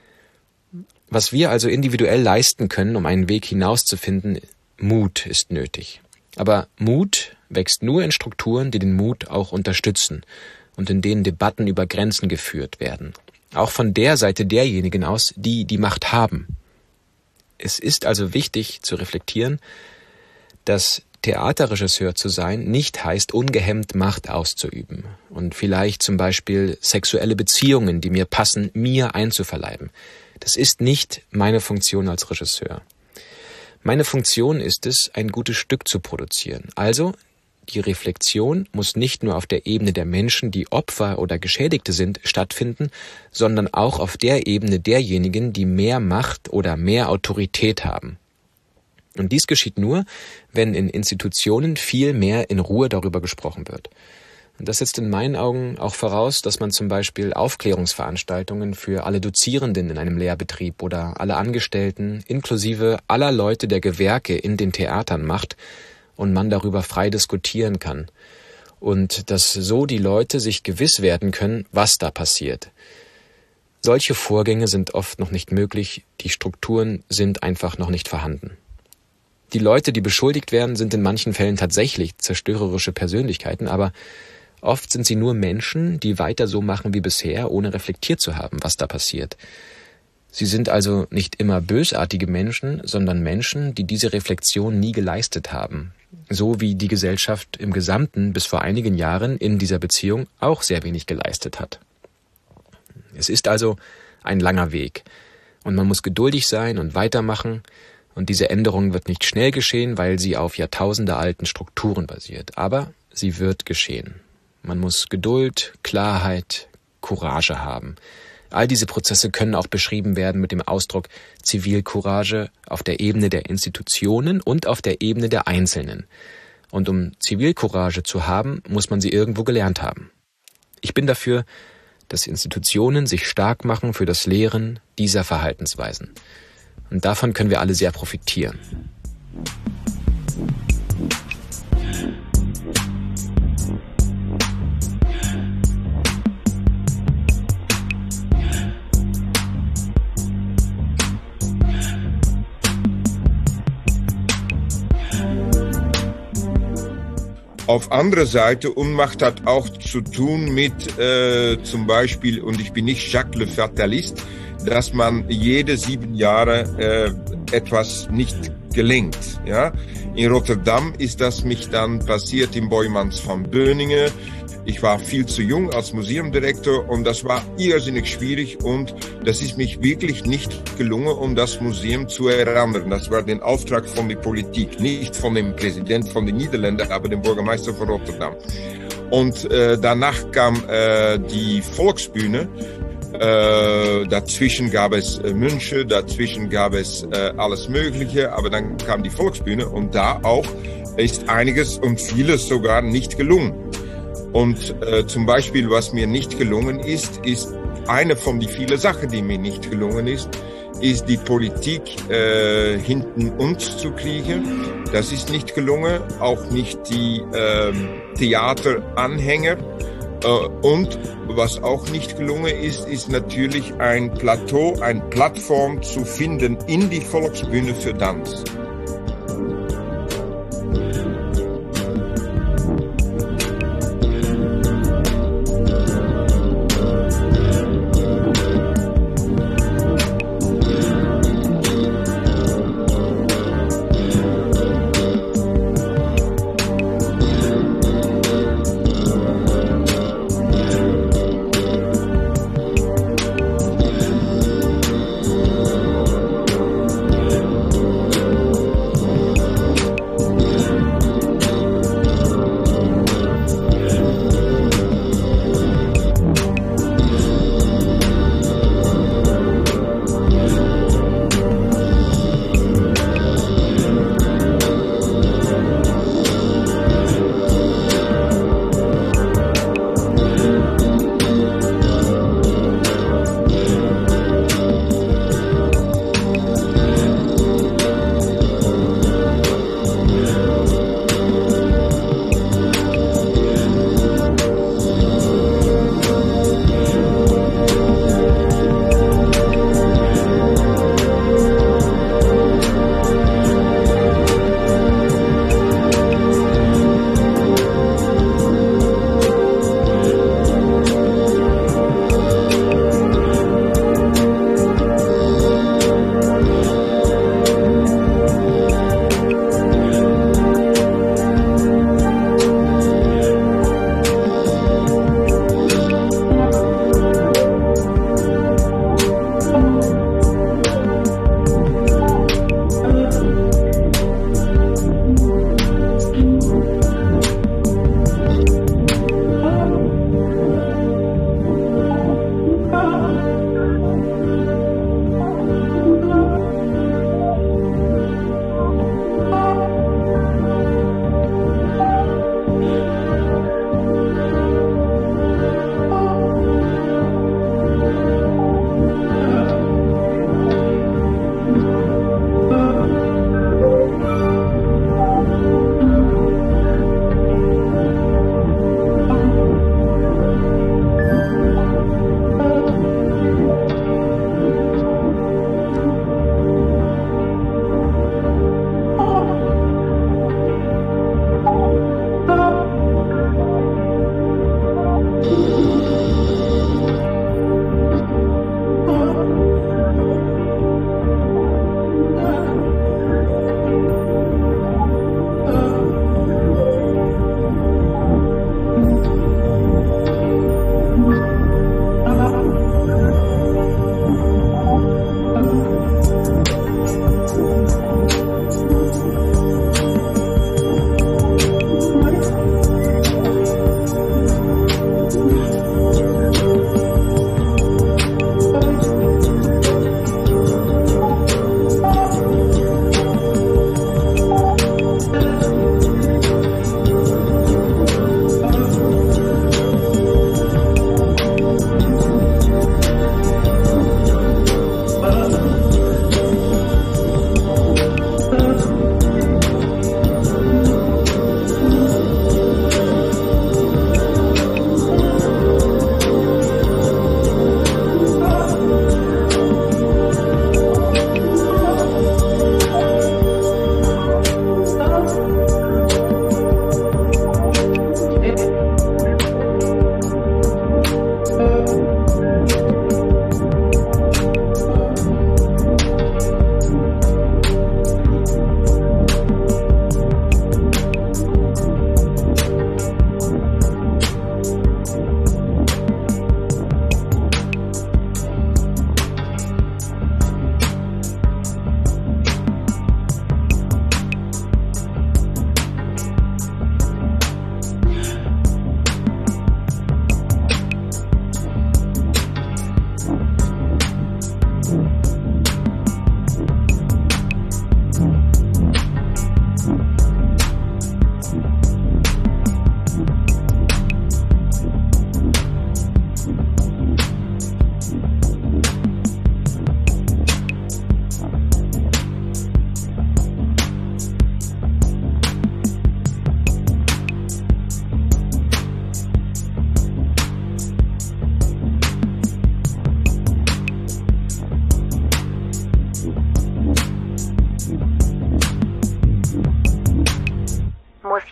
[SPEAKER 17] Was wir also individuell leisten können, um einen Weg hinauszufinden, Mut ist nötig. Aber Mut wächst nur in Strukturen, die den Mut auch unterstützen und in denen Debatten über Grenzen geführt werden. Auch von der Seite derjenigen aus, die die Macht haben. Es ist also wichtig zu reflektieren, dass Theaterregisseur zu sein nicht heißt, ungehemmt Macht auszuüben und vielleicht zum Beispiel sexuelle Beziehungen, die mir passen, mir einzuverleiben. Das ist nicht meine Funktion als Regisseur. Meine Funktion ist es, ein gutes Stück zu produzieren. Also, die Reflexion muss nicht nur auf der Ebene der Menschen, die Opfer oder Geschädigte sind, stattfinden, sondern auch auf der Ebene derjenigen, die mehr Macht oder mehr Autorität haben. Und dies geschieht nur, wenn in Institutionen viel mehr in Ruhe darüber gesprochen wird. Und das setzt in meinen Augen auch voraus, dass man zum Beispiel Aufklärungsveranstaltungen für alle Dozierenden in einem Lehrbetrieb oder alle Angestellten inklusive aller Leute der Gewerke in den Theatern macht und man darüber frei diskutieren kann. Und dass so die Leute sich gewiss werden können, was da passiert. Solche Vorgänge sind oft noch nicht möglich, die Strukturen sind einfach noch nicht vorhanden. Die Leute, die beschuldigt werden, sind in manchen Fällen tatsächlich zerstörerische Persönlichkeiten, aber oft sind sie nur Menschen, die weiter so machen wie bisher, ohne reflektiert zu haben, was da passiert. Sie sind also nicht immer bösartige Menschen, sondern Menschen, die diese Reflexion nie geleistet haben. So wie die Gesellschaft im Gesamten bis vor einigen Jahren in dieser Beziehung auch sehr wenig geleistet hat. Es ist also ein langer Weg und man muss geduldig sein und weitermachen. Und diese Änderung wird nicht schnell geschehen, weil sie auf jahrtausendealten Strukturen basiert. Aber sie wird geschehen. Man muss Geduld, Klarheit, Courage haben. All diese Prozesse können auch beschrieben werden mit dem Ausdruck Zivilcourage auf der Ebene der Institutionen und auf der Ebene der Einzelnen. Und um Zivilcourage zu haben, muss man sie irgendwo gelernt haben. Ich bin dafür, dass Institutionen sich stark machen für das Lehren dieser Verhaltensweisen. Und davon können wir alle sehr profitieren.
[SPEAKER 8] Auf anderer Seite, Unmacht hat auch zu tun mit zum Beispiel, und ich bin nicht Jacques le Fatalist, dass man jede 7 Jahre etwas nicht gelingt. Ja? In Rotterdam ist das mich dann passiert im Boijmans van Beuningen. Ich war viel zu jung als Museumdirektor und das war irrsinnig schwierig und das ist mich wirklich nicht gelungen, um das Museum zu erinnern. Das war der Auftrag von der Politik, nicht von dem Präsident von den Niederlanden, aber dem Bürgermeister von Rotterdam. Und danach kam die Volksbühne Dazwischen gab es München, dazwischen gab es alles Mögliche, aber dann kam die Volksbühne und da auch ist einiges und vieles sogar nicht gelungen. Und zum Beispiel, was mir nicht gelungen ist eine von den vielen Sachen, die mir nicht gelungen ist die Politik hinten uns zu kriegen. Das ist nicht gelungen, auch nicht die Theateranhänger. Und was auch nicht gelungen ist natürlich ein Plateau, eine Plattform zu finden in die Volksbühne für Tanz.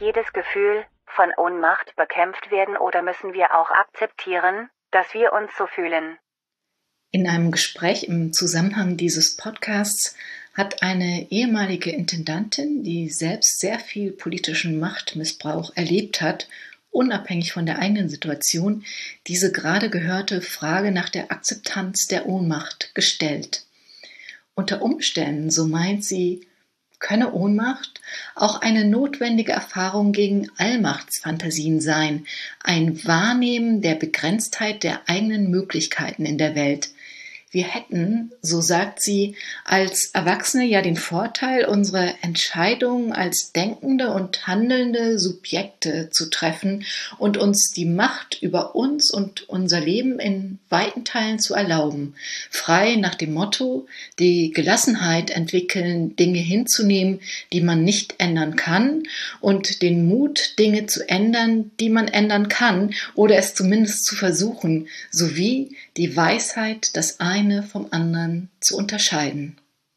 [SPEAKER 18] jedes Gefühl von Ohnmacht bekämpft werden oder müssen wir auch akzeptieren, dass wir uns so fühlen?
[SPEAKER 5] In einem Gespräch im Zusammenhang dieses Podcasts hat eine ehemalige Intendantin, die selbst sehr viel politischen Machtmissbrauch erlebt hat, unabhängig von der eigenen Situation, diese gerade gehörte Frage nach der Akzeptanz der Ohnmacht gestellt. Unter Umständen, so meint sie, könne Ohnmacht auch eine notwendige Erfahrung gegen Allmachtsfantasien sein, ein Wahrnehmen der Begrenztheit der eigenen Möglichkeiten in der Welt. Wir hätten, so sagt sie, als Erwachsene ja den Vorteil, unsere Entscheidungen als denkende und handelnde Subjekte zu treffen und uns die Macht über uns und unser Leben in weiten Teilen zu erlauben. Frei nach dem Motto, die Gelassenheit entwickeln, Dinge hinzunehmen, die man nicht ändern kann, und den Mut, Dinge zu ändern, die man ändern kann, oder es zumindest zu versuchen, sowie die Weisheit, das eine vom anderen zu unterscheiden.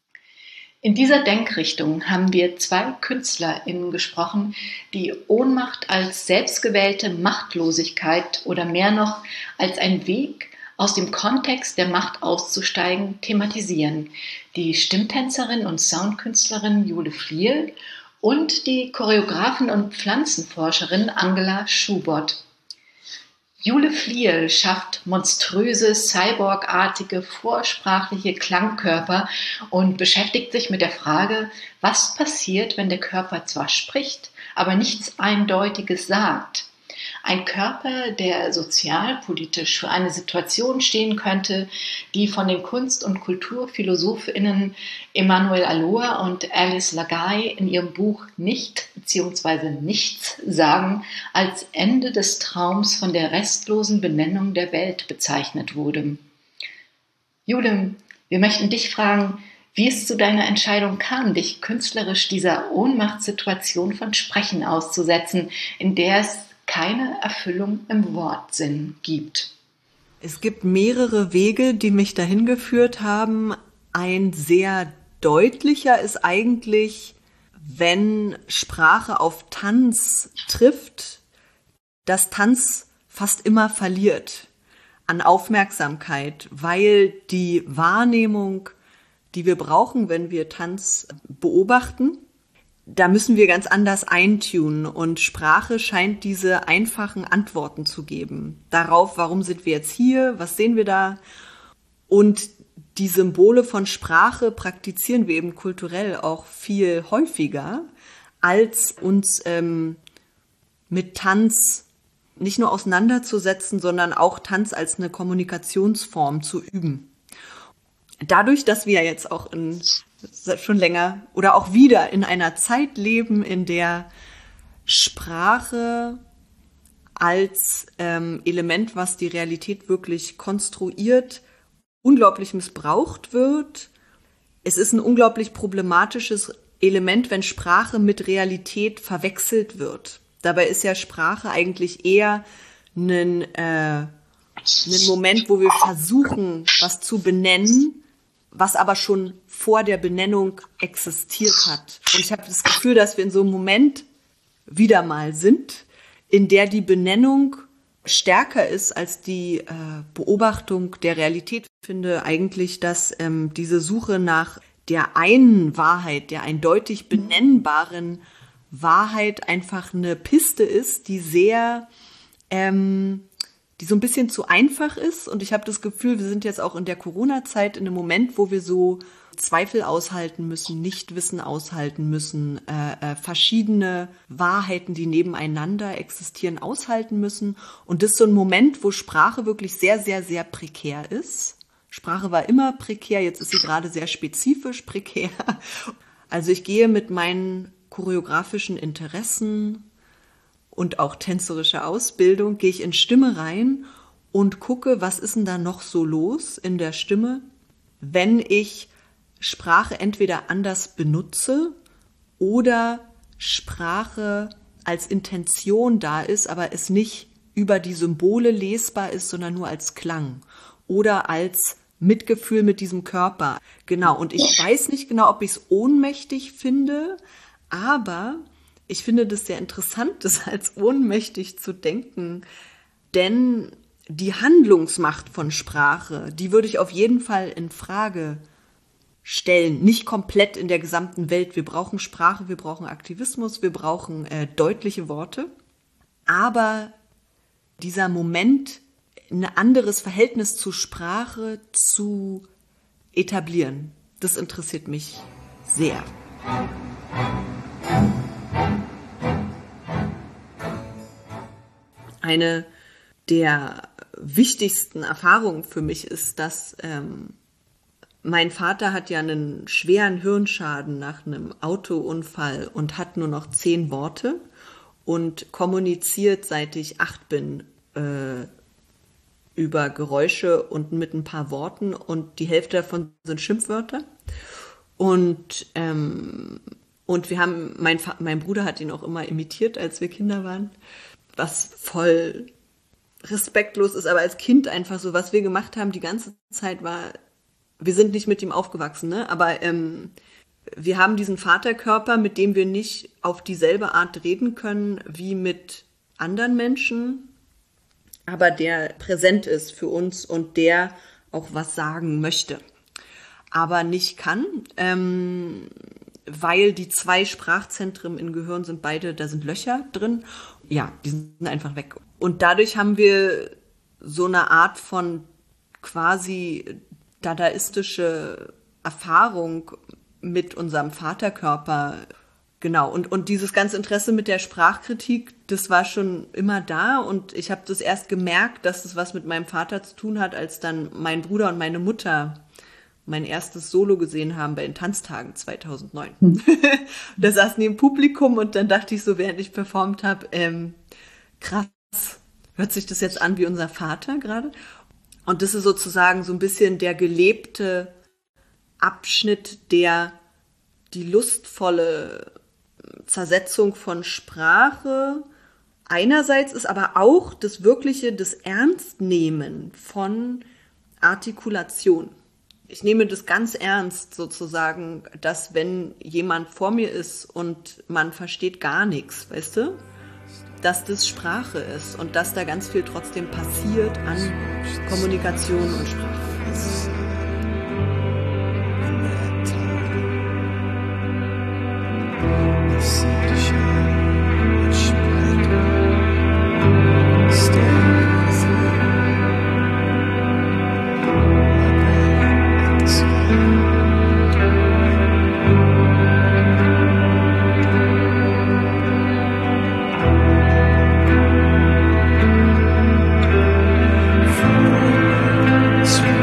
[SPEAKER 5] In dieser Denkrichtung haben wir 2 KünstlerInnen gesprochen, die Ohnmacht als selbstgewählte Machtlosigkeit oder mehr noch als ein Weg, aus dem Kontext der Macht auszusteigen, thematisieren. Die Stimmtänzerin und Soundkünstlerin Jule Fliel und die Choreografin und Pflanzenforscherin Angela Schubert. Jule Fliel schafft monströse, cyborgartige, vorsprachliche Klangkörper und beschäftigt sich mit der Frage, was passiert, wenn der Körper zwar spricht, aber nichts Eindeutiges sagt. Ein Körper, der sozialpolitisch für eine Situation stehen könnte, die von den Kunst- und Kulturphilosophinnen Emmanuel Aloa und Alice Lagay in ihrem Buch Nicht bzw. Nichts sagen, als Ende des Traums von der restlosen Benennung der Welt bezeichnet wurde. Jule, wir möchten dich fragen, wie es zu deiner Entscheidung kam, dich künstlerisch dieser Ohnmachtssituation von Sprechen auszusetzen, in der es keine Erfüllung im Wortsinn gibt.
[SPEAKER 19] Es gibt mehrere Wege, die mich dahin geführt haben. Ein sehr deutlicher ist eigentlich, wenn Sprache auf Tanz trifft, dass Tanz fast immer verliert an Aufmerksamkeit, weil die Wahrnehmung, die wir brauchen, wenn wir Tanz beobachten, da müssen wir ganz anders eintunen, und Sprache scheint diese einfachen Antworten zu geben. Darauf, warum sind wir jetzt hier, was sehen wir da? Und die Symbole von Sprache praktizieren wir eben kulturell auch viel häufiger, als uns mit Tanz nicht nur auseinanderzusetzen, sondern auch Tanz als eine Kommunikationsform zu üben. Dadurch, dass wir jetzt auch schon länger oder auch wieder in einer Zeit leben, in der Sprache als Element, was die Realität wirklich konstruiert, unglaublich missbraucht wird. Es ist ein unglaublich problematisches Element, wenn Sprache mit Realität verwechselt wird. Dabei ist ja Sprache eigentlich eher ein Moment, wo wir versuchen, was zu benennen, was aber schon vor der Benennung existiert hat. Und ich habe das Gefühl, dass wir in so einem Moment wieder mal sind, in der die Benennung stärker ist als die Beobachtung der Realität. Ich finde eigentlich, dass diese Suche nach der einen Wahrheit, der eindeutig benennbaren Wahrheit einfach eine Piste ist, die sehr die so ein bisschen zu einfach ist. Und ich habe das Gefühl, wir sind jetzt auch in der Corona-Zeit in einem Moment, wo wir so Zweifel aushalten müssen, Nichtwissen aushalten müssen, verschiedene Wahrheiten, die nebeneinander existieren, aushalten müssen. Und das ist so ein Moment, wo Sprache wirklich sehr, sehr, sehr prekär ist. Sprache war immer prekär, jetzt ist sie gerade sehr spezifisch prekär. Also ich gehe mit meinen choreografischen Interessen und auch tänzerische Ausbildung, gehe ich in Stimme rein und gucke, was ist denn da noch so los in der Stimme, wenn ich Sprache entweder anders benutze oder Sprache als Intention da ist, aber es nicht über die Symbole lesbar ist, sondern nur als Klang oder als Mitgefühl mit diesem Körper. Genau, und ich weiß nicht genau, ob ich es ohnmächtig finde, aber Ich finde das sehr interessant, das als ohnmächtig zu denken, denn die Handlungsmacht von Sprache, die würde ich auf jeden Fall in Frage stellen. Nicht komplett in der gesamten Welt. Wir brauchen Sprache, wir brauchen Aktivismus, wir brauchen deutliche Worte. Aber dieser Moment, ein anderes Verhältnis zu Sprache zu etablieren, das interessiert mich sehr. Eine der wichtigsten Erfahrungen für mich ist, dass mein Vater hat ja einen schweren Hirnschaden nach einem Autounfall und hat nur noch 10 Worte und kommuniziert, seit ich 8 bin, über Geräusche und mit ein paar Worten, und die Hälfte davon sind Schimpfwörter. Und wir haben, mein Bruder hat ihn auch immer imitiert, als wir Kinder waren, was voll respektlos ist, aber als Kind einfach so, was wir gemacht haben die ganze Zeit war, wir sind nicht mit ihm aufgewachsen, ne? Aber wir haben diesen Vaterkörper, mit dem wir nicht auf dieselbe Art reden können wie mit anderen Menschen, aber der präsent ist für uns und der auch was sagen möchte, aber nicht kann, weil die 2 Sprachzentren im Gehirn sind beide, da sind Löcher drin. Ja, die sind einfach weg. Und dadurch haben wir so eine Art von quasi dadaistische Erfahrung mit unserem Vaterkörper. Genau, und dieses ganze Interesse mit der Sprachkritik, das war schon immer da, und ich habe das erst gemerkt, dass das was mit meinem Vater zu tun hat, als dann mein Bruder und meine Mutter mein erstes Solo gesehen haben bei den Tanztagen 2009. Da saßen die im Publikum und dann dachte ich so, während ich performt habe, krass, hört sich das jetzt an wie unser Vater gerade? Und das ist sozusagen so ein bisschen der gelebte Abschnitt, der die lustvolle Zersetzung von Sprache einerseits ist, aber auch das wirkliche, das Ernstnehmen von Artikulation. Ich nehme das ganz ernst sozusagen, dass wenn jemand vor mir ist und man versteht gar nichts, weißt du, dass das Sprache ist und dass da ganz viel trotzdem passiert an Kommunikation und Sprache.
[SPEAKER 12] Sweet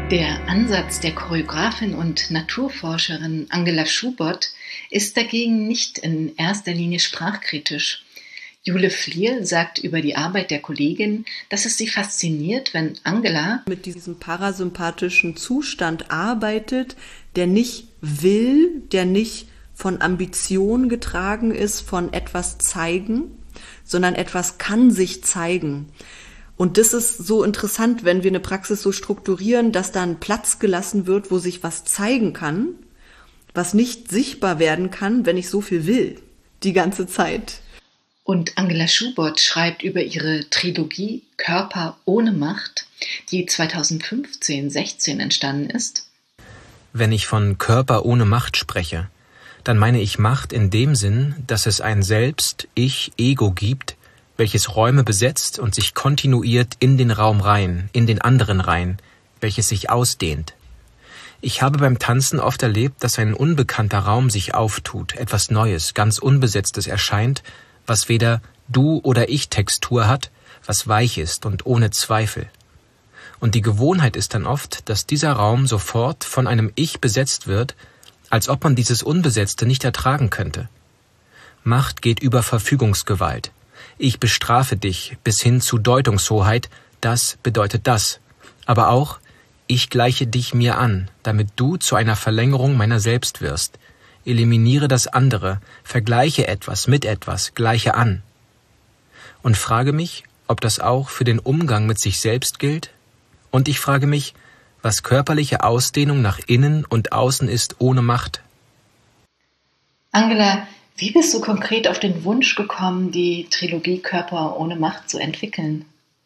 [SPEAKER 5] Der Ansatz der Choreografin und Naturforscherin Angela Schubert ist dagegen nicht in erster Linie sprachkritisch. Jule Flier sagt über die Arbeit der Kollegin, dass es sie fasziniert, wenn Angela
[SPEAKER 19] mit diesem parasympathischen Zustand arbeitet, der nicht will, der nicht von Ambition getragen ist, von etwas zeigen, sondern etwas kann sich zeigen. Und das ist so interessant, wenn wir eine Praxis so strukturieren, dass dann Platz gelassen wird, wo sich was zeigen kann, was nicht sichtbar werden kann, wenn ich so viel will, die ganze Zeit.
[SPEAKER 5] Und Angela Schubert schreibt über ihre Trilogie Körper ohne Macht, die 2015-16 entstanden ist.
[SPEAKER 17] Wenn ich von Körper ohne Macht spreche, dann meine ich Macht in dem Sinn, dass es ein Selbst, Ich, Ego gibt, welches Räume besetzt und sich kontinuiert in den Raum rein, in den anderen rein, welches sich ausdehnt. Ich habe beim Tanzen oft erlebt, dass ein unbekannter Raum sich auftut, etwas Neues, ganz Unbesetztes erscheint, was weder Du- oder Ich-Textur hat, was weich ist und ohne Zweifel. Und die Gewohnheit ist dann oft, dass dieser Raum sofort von einem Ich besetzt wird, als ob man dieses Unbesetzte nicht ertragen könnte. Macht geht über Verfügungsgewalt. Ich bestrafe dich bis hin zu Deutungshoheit, das bedeutet das. Aber auch, ich gleiche dich mir an, damit du zu einer Verlängerung meiner selbst wirst. Eliminiere das andere, vergleiche etwas mit etwas, gleiche an. Und frage mich, ob das auch für den Umgang mit sich selbst gilt? Und ich frage mich, was körperliche Ausdehnung nach innen und außen ist ohne Macht.
[SPEAKER 5] Angela, wie bist du konkret auf den Wunsch gekommen, die Trilogie Körper ohne Macht zu entwickeln?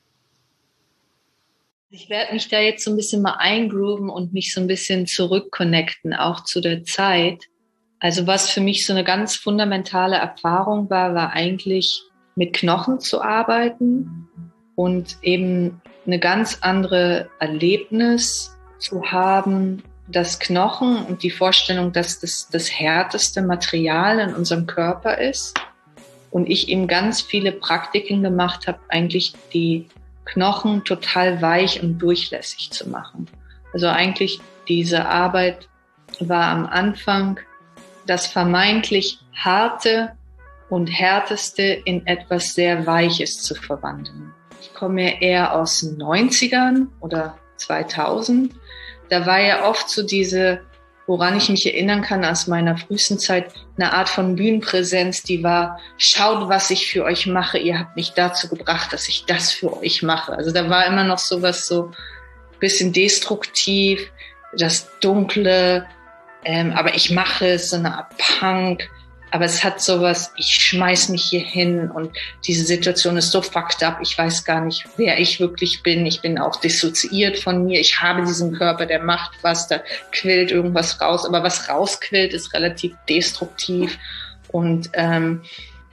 [SPEAKER 2] Ich werde mich da jetzt so ein bisschen mal eingrooven und mich so ein bisschen zurückconnecten, auch zu der Zeit. Also was für mich so eine ganz fundamentale Erfahrung war, war eigentlich mit Knochen zu arbeiten und eben eine ganz andere Erlebnis zu haben, das Knochen und die Vorstellung, dass das härteste Material in unserem Körper ist. Und ich eben ganz viele Praktiken gemacht habe, eigentlich die Knochen total weich und durchlässig zu machen. Also eigentlich diese Arbeit war am Anfang das vermeintlich Harte und Härteste in etwas sehr Weiches zu verwandeln. Ich komme ja eher aus den 90ern oder 2000. Da war ja oft so diese, woran ich mich erinnern kann aus meiner frühesten Zeit, eine Art von Bühnenpräsenz, die war, schaut, was ich für euch mache, ihr habt mich dazu gebracht, dass ich das für euch mache. Also da war immer noch sowas so ein bisschen destruktiv, das Dunkle, aber ich mache es, so eine Art Punk. Aber es hat sowas, ich schmeiß mich hier hin und diese Situation ist so fucked up, ich weiß gar nicht, wer ich wirklich bin. Ich bin auch dissoziiert von mir. Ich habe diesen Körper, der macht was, da quillt irgendwas raus. Aber was rausquillt, ist relativ destruktiv aber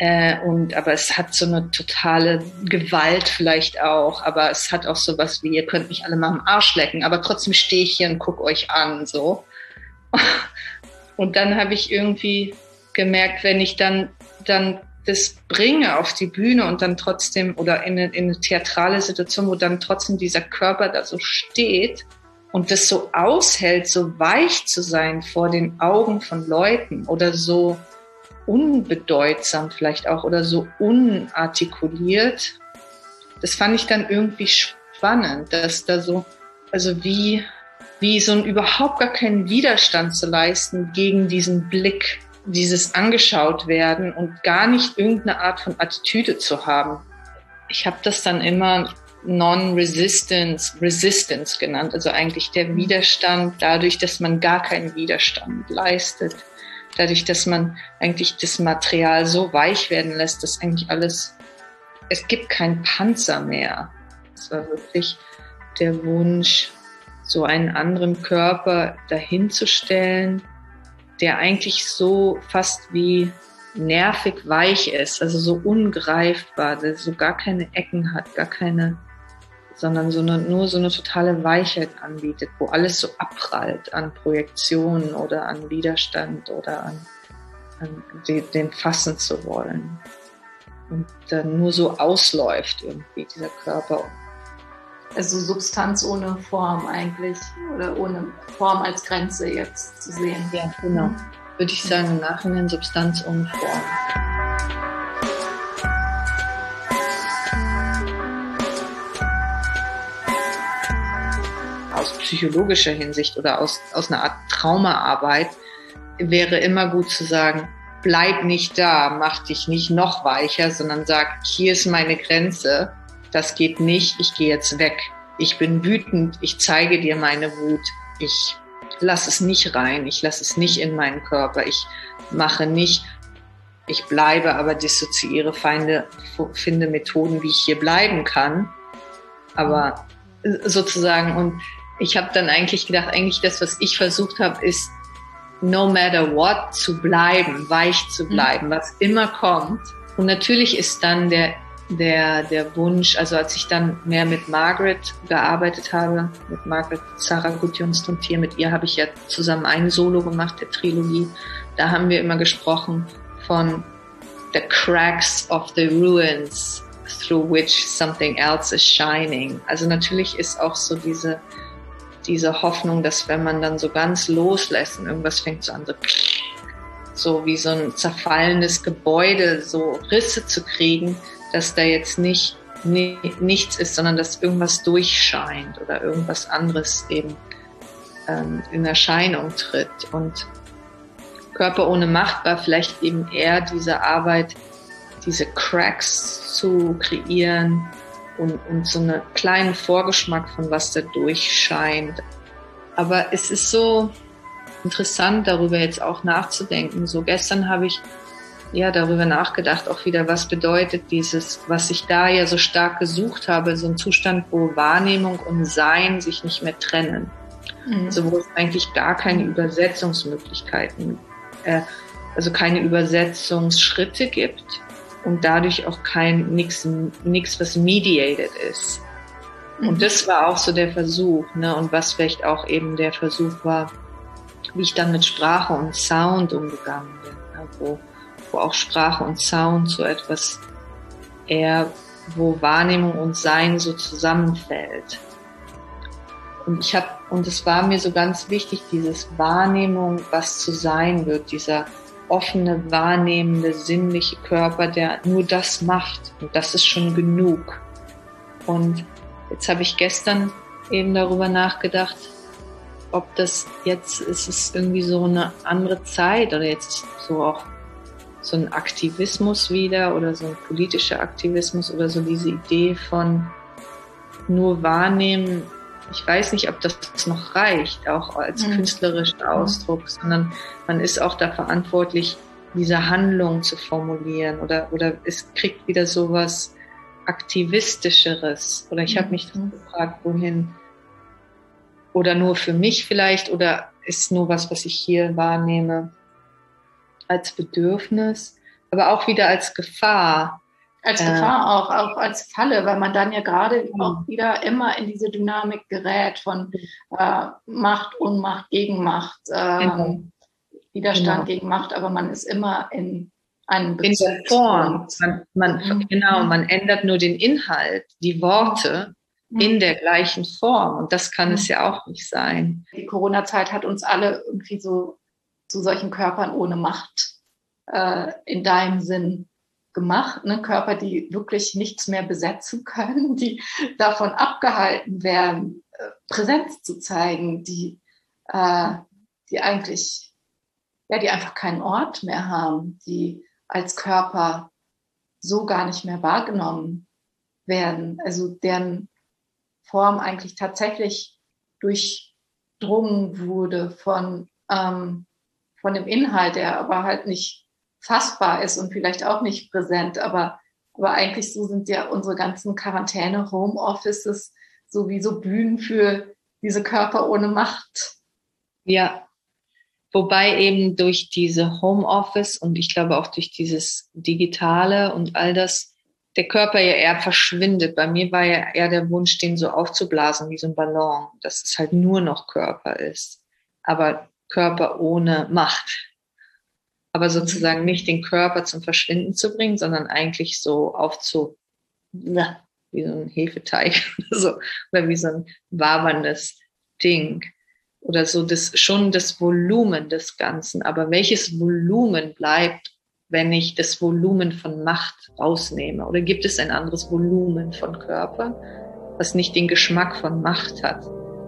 [SPEAKER 2] es hat so eine totale Gewalt vielleicht auch. Aber es hat auch sowas wie, ihr könnt mich alle mal am Arsch lecken, aber trotzdem stehe ich hier und guck euch an, so. Und dann habe ich irgendwie gemerkt, wenn ich dann das bringe auf die Bühne und dann trotzdem oder in eine theatrale Situation, wo dann trotzdem dieser Körper da so steht und das so aushält, so weich zu sein vor den Augen von Leuten oder so unbedeutsam vielleicht auch oder so unartikuliert, das fand ich dann irgendwie spannend, dass da so, also wie so ein überhaupt gar keinen Widerstand zu leisten gegen diesen Blick, dieses angeschaut werden und gar nicht irgendeine Art von Attitüde zu haben. Ich habe das dann immer Non-Resistance genannt, also eigentlich der Widerstand dadurch, dass man gar keinen Widerstand leistet, dadurch, dass man eigentlich das Material so weich werden lässt, dass eigentlich alles, es gibt keinen Panzer mehr. Es war wirklich der Wunsch, so einen anderen Körper dahinzustellen, der eigentlich so fast wie nervig weich ist, also so ungreifbar, der so gar keine Ecken hat, gar keine, sondern nur so eine totale Weichheit anbietet, wo alles so abprallt an Projektionen oder an Widerstand oder an den fassen zu wollen. Und dann nur so ausläuft irgendwie dieser Körper.
[SPEAKER 5] Also Substanz ohne Form eigentlich oder ohne Form als Grenze jetzt zu sehen.
[SPEAKER 2] Ja, genau. Würde ich sagen, im Nachhinein Substanz ohne Form. Aus psychologischer Hinsicht oder aus einer Art Traumaarbeit wäre immer gut zu sagen, bleib nicht da, mach dich nicht noch weicher, sondern sag, hier ist meine Grenze, das geht nicht, ich gehe jetzt weg. Ich bin wütend, ich zeige dir meine Wut, ich lasse es nicht rein, ich lasse es nicht in meinen Körper, ich mache nicht, ich bleibe, aber dissoziiere, finde Methoden, wie ich hier bleiben kann. Aber sozusagen, und ich habe dann eigentlich gedacht, eigentlich das, was ich versucht habe, ist, no matter what, zu bleiben, weich zu bleiben, was immer kommt. Und natürlich ist dann der Wunsch, also als ich dann mehr mit Margaret gearbeitet habe, mit Margaret Sarah Gudjonsdottir, mit ihr habe ich ja zusammen ein Solo gemacht, der Trilogie. Da haben wir immer gesprochen von the cracks of the ruins through which something else is shining. Also natürlich ist auch so diese Hoffnung, dass wenn man dann so ganz loslässt und irgendwas fängt so an, so wie so ein zerfallendes Gebäude, so Risse zu kriegen, dass da jetzt nichts ist, sondern dass irgendwas durchscheint oder irgendwas anderes eben in Erscheinung tritt. Und Körper ohne Macht war vielleicht eben eher diese Arbeit, diese Cracks zu kreieren und so einen kleinen Vorgeschmack von was da durchscheint. Aber es ist so interessant, darüber jetzt auch nachzudenken. So gestern habe ich darüber nachgedacht, auch wieder, was bedeutet dieses, was ich da ja so stark gesucht habe, so ein Zustand, wo Wahrnehmung und Sein sich nicht mehr trennen. Also wo es eigentlich gar keine Übersetzungsmöglichkeiten, also keine Übersetzungsschritte gibt und dadurch auch nichts, was mediated ist. Und das war auch so der Versuch, ne? Und was vielleicht auch eben der Versuch war, wie ich dann mit Sprache und Sound umgegangen bin, ne? Wo auch Sprache und Sound so etwas eher, wo Wahrnehmung und Sein so zusammenfällt. Und es war mir so ganz wichtig, dieses Wahrnehmung, was zu sein wird, dieser offene, wahrnehmende, sinnliche Körper, der nur das macht. Und das ist schon genug. Und jetzt habe ich gestern eben darüber nachgedacht, ob das jetzt, ist es irgendwie so eine andere Zeit oder jetzt so auch so ein Aktivismus wieder oder so ein politischer Aktivismus oder so diese Idee von nur wahrnehmen. Ich weiß nicht, ob das noch reicht, auch als künstlerischen Ausdruck, sondern man ist auch da verantwortlich, diese Handlung zu formulieren oder es kriegt wieder so was Aktivistischeres. Oder ich habe mich gefragt, wohin? Oder nur für mich vielleicht oder ist nur was ich hier wahrnehme als Bedürfnis, aber auch wieder als Gefahr.
[SPEAKER 5] Als Gefahr auch als Falle, weil man dann ja gerade auch wieder immer in diese Dynamik gerät von Macht, Unmacht, Gegenmacht, Widerstand gegen Macht, aber man ist immer in einem Bezug.
[SPEAKER 2] In der Form. Man ändert nur den Inhalt, die Worte in der gleichen Form und das kann es ja auch nicht sein.
[SPEAKER 5] Die Corona-Zeit hat uns alle irgendwie so zu solchen Körpern ohne Macht in deinem Sinn gemacht, ne? Körper, die wirklich nichts mehr besetzen können, die davon abgehalten werden, Präsenz zu zeigen, die eigentlich, die einfach keinen Ort mehr haben, die als Körper so gar nicht mehr wahrgenommen werden, also deren Form eigentlich tatsächlich durchdrungen wurde von dem Inhalt, der aber halt nicht fassbar ist und vielleicht auch nicht präsent, aber eigentlich so sind ja unsere ganzen Quarantäne, Homeoffices sowieso Bühnen für diese Körper ohne Macht.
[SPEAKER 2] Ja, wobei eben durch diese Homeoffice und ich glaube auch durch dieses Digitale und all das, der Körper ja eher verschwindet. Bei mir war ja eher der Wunsch, den so aufzublasen wie so ein Ballon, dass es halt nur noch Körper ist, aber Körper ohne Macht. Aber sozusagen nicht den Körper zum Verschwinden zu bringen, sondern eigentlich so wie ein Hefeteig oder so, oder wie so ein waberndes Ding. Oder so schon das Volumen des Ganzen. Aber welches Volumen bleibt, wenn ich das Volumen von Macht rausnehme? Oder gibt es ein anderes Volumen von Körper, was nicht den Geschmack von Macht hat?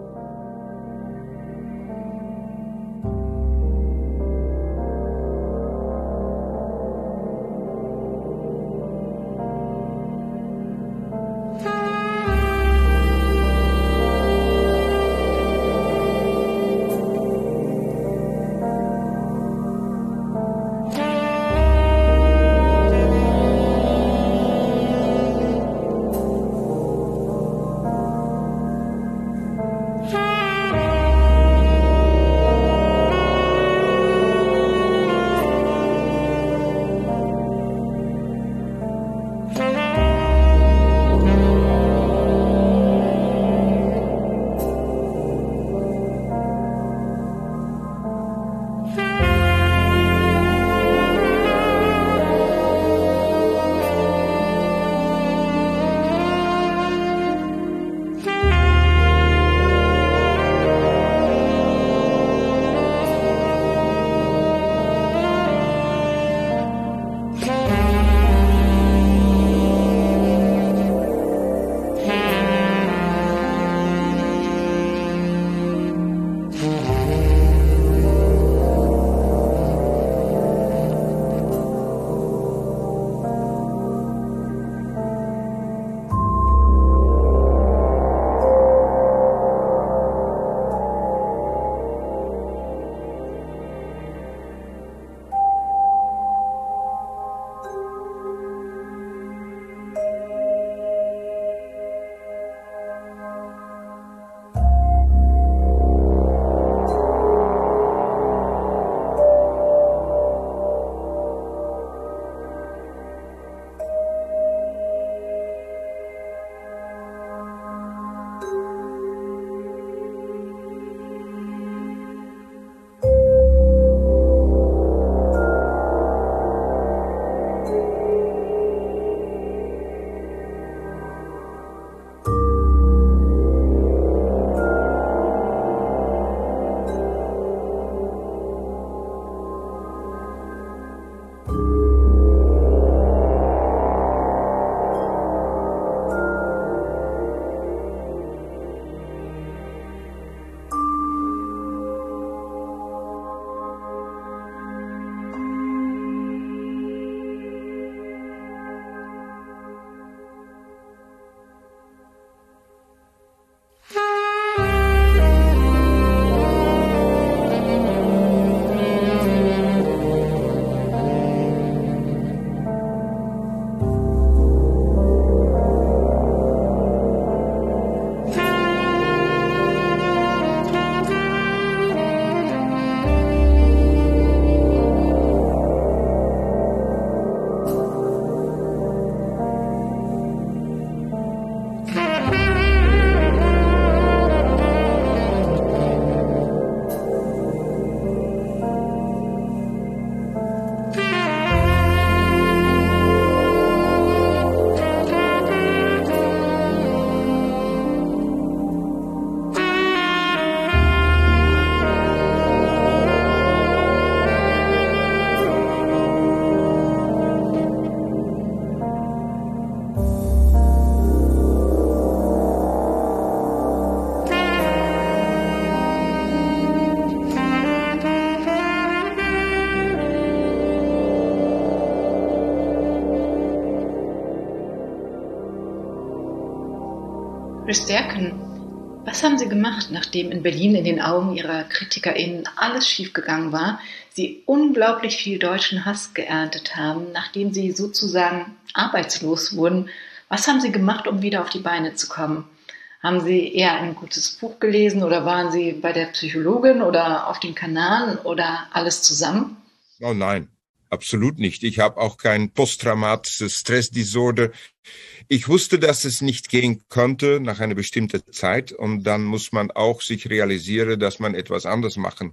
[SPEAKER 5] Chris Derken, was haben Sie gemacht, nachdem in Berlin in den Augen Ihrer KritikerInnen alles schiefgegangen war, Sie unglaublich viel deutschen Hass geerntet haben, nachdem Sie sozusagen arbeitslos wurden? Was haben Sie gemacht, um wieder auf die Beine zu kommen? Haben Sie eher ein gutes Buch gelesen oder waren Sie bei der Psychologin oder auf den Kanaren oder alles zusammen?
[SPEAKER 8] Oh nein, absolut nicht. Ich habe auch kein posttraumatisches Stressdisorder. Ich wusste, dass es nicht gehen konnte nach einer bestimmten Zeit und dann muss man auch sich realisieren, dass man etwas anderes machen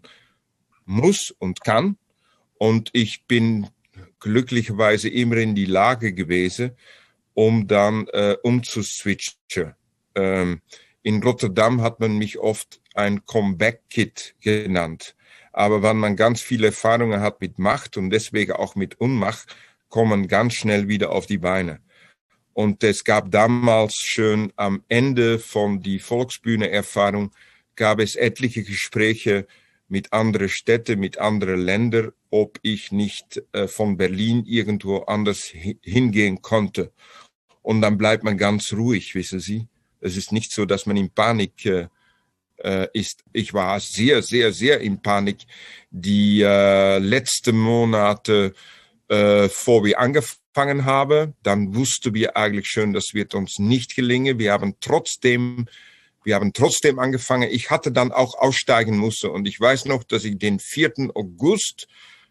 [SPEAKER 8] muss und kann. Und ich bin glücklicherweise immer in die Lage gewesen, um dann umzuswitchen. In Rotterdam hat man mich oft ein Comeback-Kid genannt. Aber wenn man ganz viele Erfahrungen hat mit Macht und deswegen auch mit Unmacht, kommt man ganz schnell wieder auf die Beine. Und es gab damals schon am Ende von die Volksbühne-Erfahrung, gab es etliche Gespräche mit anderen Städten, mit anderen Ländern, ob ich nicht von Berlin irgendwo anders hingehen konnte. Und dann bleibt man ganz ruhig, wissen Sie. Es ist nicht so, dass man in Panik ist. Ich war sehr, sehr, sehr in Panik die letzten Monate, vor wir angefangen haben. Dann wussten wir eigentlich schon, das wird uns nicht gelingen. Wir haben trotzdem angefangen. Ich hatte dann auch aussteigen müssen. Und ich weiß noch, dass ich den 4. August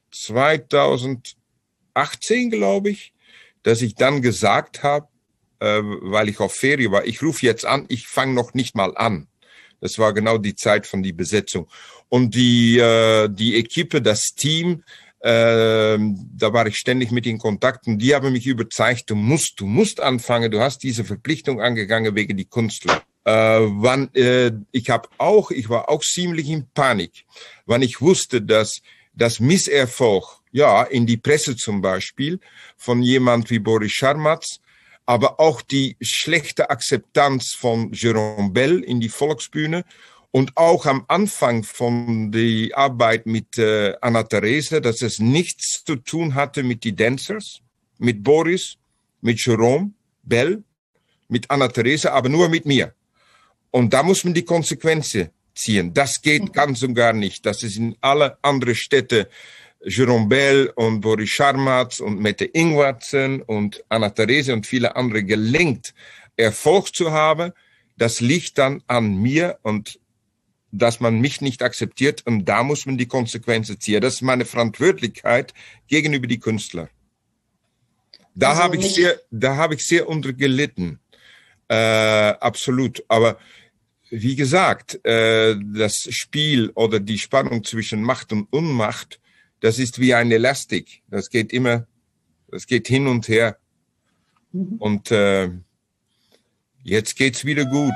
[SPEAKER 8] 2018, glaube ich, dass ich dann gesagt habe, weil ich auf Ferien war, ich rufe jetzt an, ich fange noch nicht mal an. Das war genau die Zeit von die Besetzung. Und die Equipe, das Team, da war ich ständig mit in Kontakt und die haben mich überzeugt, du musst anfangen, du hast diese Verpflichtung angegangen wegen die Künstler. Ich war auch ziemlich in Panik, weil ich wusste, dass das Misserfolg, ja, in die Presse zum Beispiel, von jemand wie Boris Charmatz, aber auch die schlechte Akzeptanz von Jérôme Bel in die Volksbühne und auch am Anfang von der Arbeit mit Anna Therese, dass es nichts zu tun hatte mit die Dancers, mit Boris, mit Jérôme Bel, mit Anna Therese, aber nur mit mir. Und da muss man die Konsequenzen ziehen. Das geht ganz und gar nicht. Das ist in alle anderen Städte Jérôme Bel und Boris Charmatz und Mette Ingwertsen und Anna Therese und viele andere gelingt, Erfolg zu haben. Das liegt dann an mir und dass man mich nicht akzeptiert und da muss man die Konsequenzen ziehen. Das ist meine Verantwortlichkeit gegenüber die Künstler. Da
[SPEAKER 14] Also
[SPEAKER 8] habe ich sehr unter gelitten. Absolut. Aber wie gesagt, das Spiel oder die Spannung zwischen Macht und Unmacht, das ist wie ein Elastik. Das geht hin und her. Und jetzt geht's wieder gut.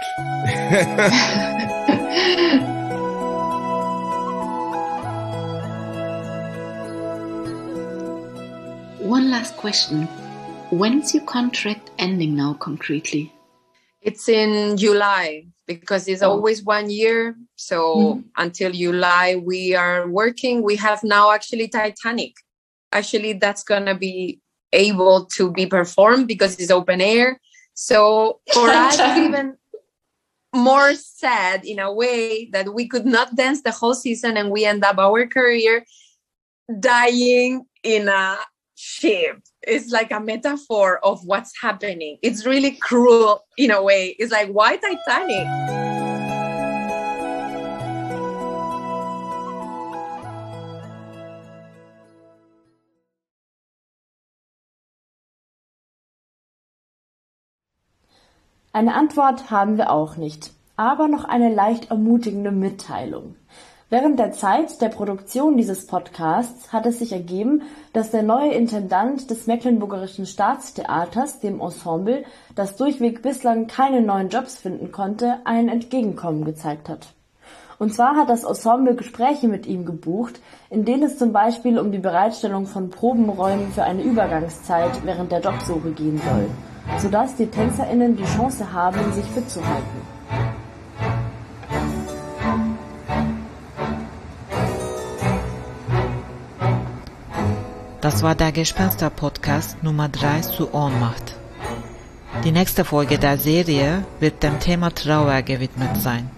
[SPEAKER 5] One last question. When's your contract ending now concretely?
[SPEAKER 10] It's in July because it's always 1 year. So until July, we are working. We have now actually Titanic. Actually, that's going to be able to be performed because it's open air. So for us, it's even more sad in a way that we could not dance the whole season and we end up our career dying in a ship. It's like a metaphor of what's happening. It's really cruel in a way. It's like, why Titanic?
[SPEAKER 7] Eine Antwort haben wir auch nicht, aber noch eine leicht ermutigende Mitteilung. Während der Zeit der Produktion dieses Podcasts hat es sich ergeben, dass der neue Intendant des Mecklenburgischen Staatstheaters, dem Ensemble, das durchweg bislang keine neuen Jobs finden konnte, ein Entgegenkommen gezeigt hat. Und zwar hat das Ensemble Gespräche mit ihm gebucht, in denen es zum Beispiel um die Bereitstellung von Probenräumen für eine Übergangszeit während der Jobsuche gehen soll, sodass die TänzerInnen die Chance haben, sich fit zu halten.
[SPEAKER 1] Das war der Gespenster-Podcast Nummer 3 zu Ohnmacht. Die nächste Folge der Serie wird dem Thema Trauer gewidmet sein.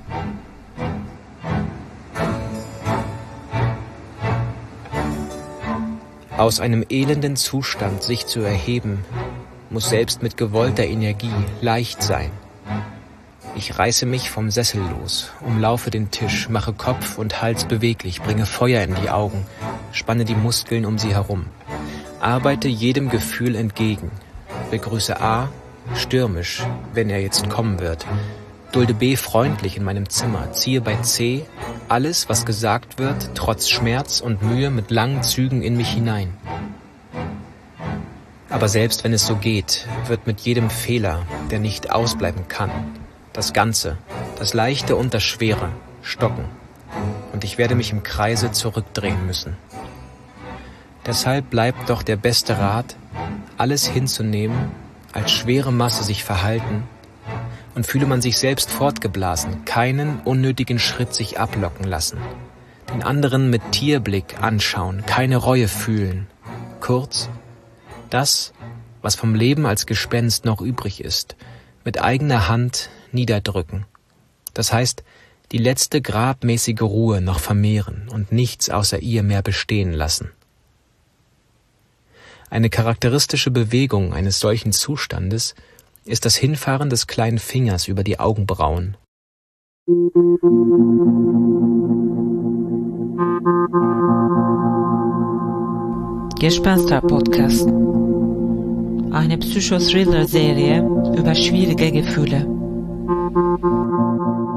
[SPEAKER 17] Aus einem elenden Zustand sich zu erheben, muss selbst mit gewollter Energie leicht sein. Ich reiße mich vom Sessel los, umlaufe den Tisch, mache Kopf und Hals beweglich, bringe Feuer in die Augen, spanne die Muskeln um sie herum, arbeite jedem Gefühl entgegen, begrüße A stürmisch, wenn er jetzt kommen wird, dulde B freundlich in meinem Zimmer, ziehe bei C alles, was gesagt wird, trotz Schmerz und Mühe mit langen Zügen in mich hinein. Aber selbst wenn es so geht, wird mit jedem Fehler, der nicht ausbleiben kann, das Ganze, das Leichte und das Schwere, stocken. Und ich werde mich im Kreise zurückdrehen müssen. Deshalb bleibt doch der beste Rat, alles hinzunehmen, als schwere Masse sich verhalten, und fühle man sich selbst fortgeblasen, keinen unnötigen Schritt sich ablocken lassen, den anderen mit Tierblick anschauen, keine Reue fühlen. Kurz, das, was vom Leben als Gespenst noch übrig ist, mit eigener Hand niederdrücken. Das heißt, die letzte grabmäßige Ruhe noch vermehren und nichts außer ihr mehr bestehen lassen. Eine charakteristische Bewegung eines solchen Zustandes ist das Hinfahren des kleinen Fingers über die Augenbrauen.
[SPEAKER 1] Gespenster-Podcast. Eine Psychothriller-Serie über schwierige Gefühle.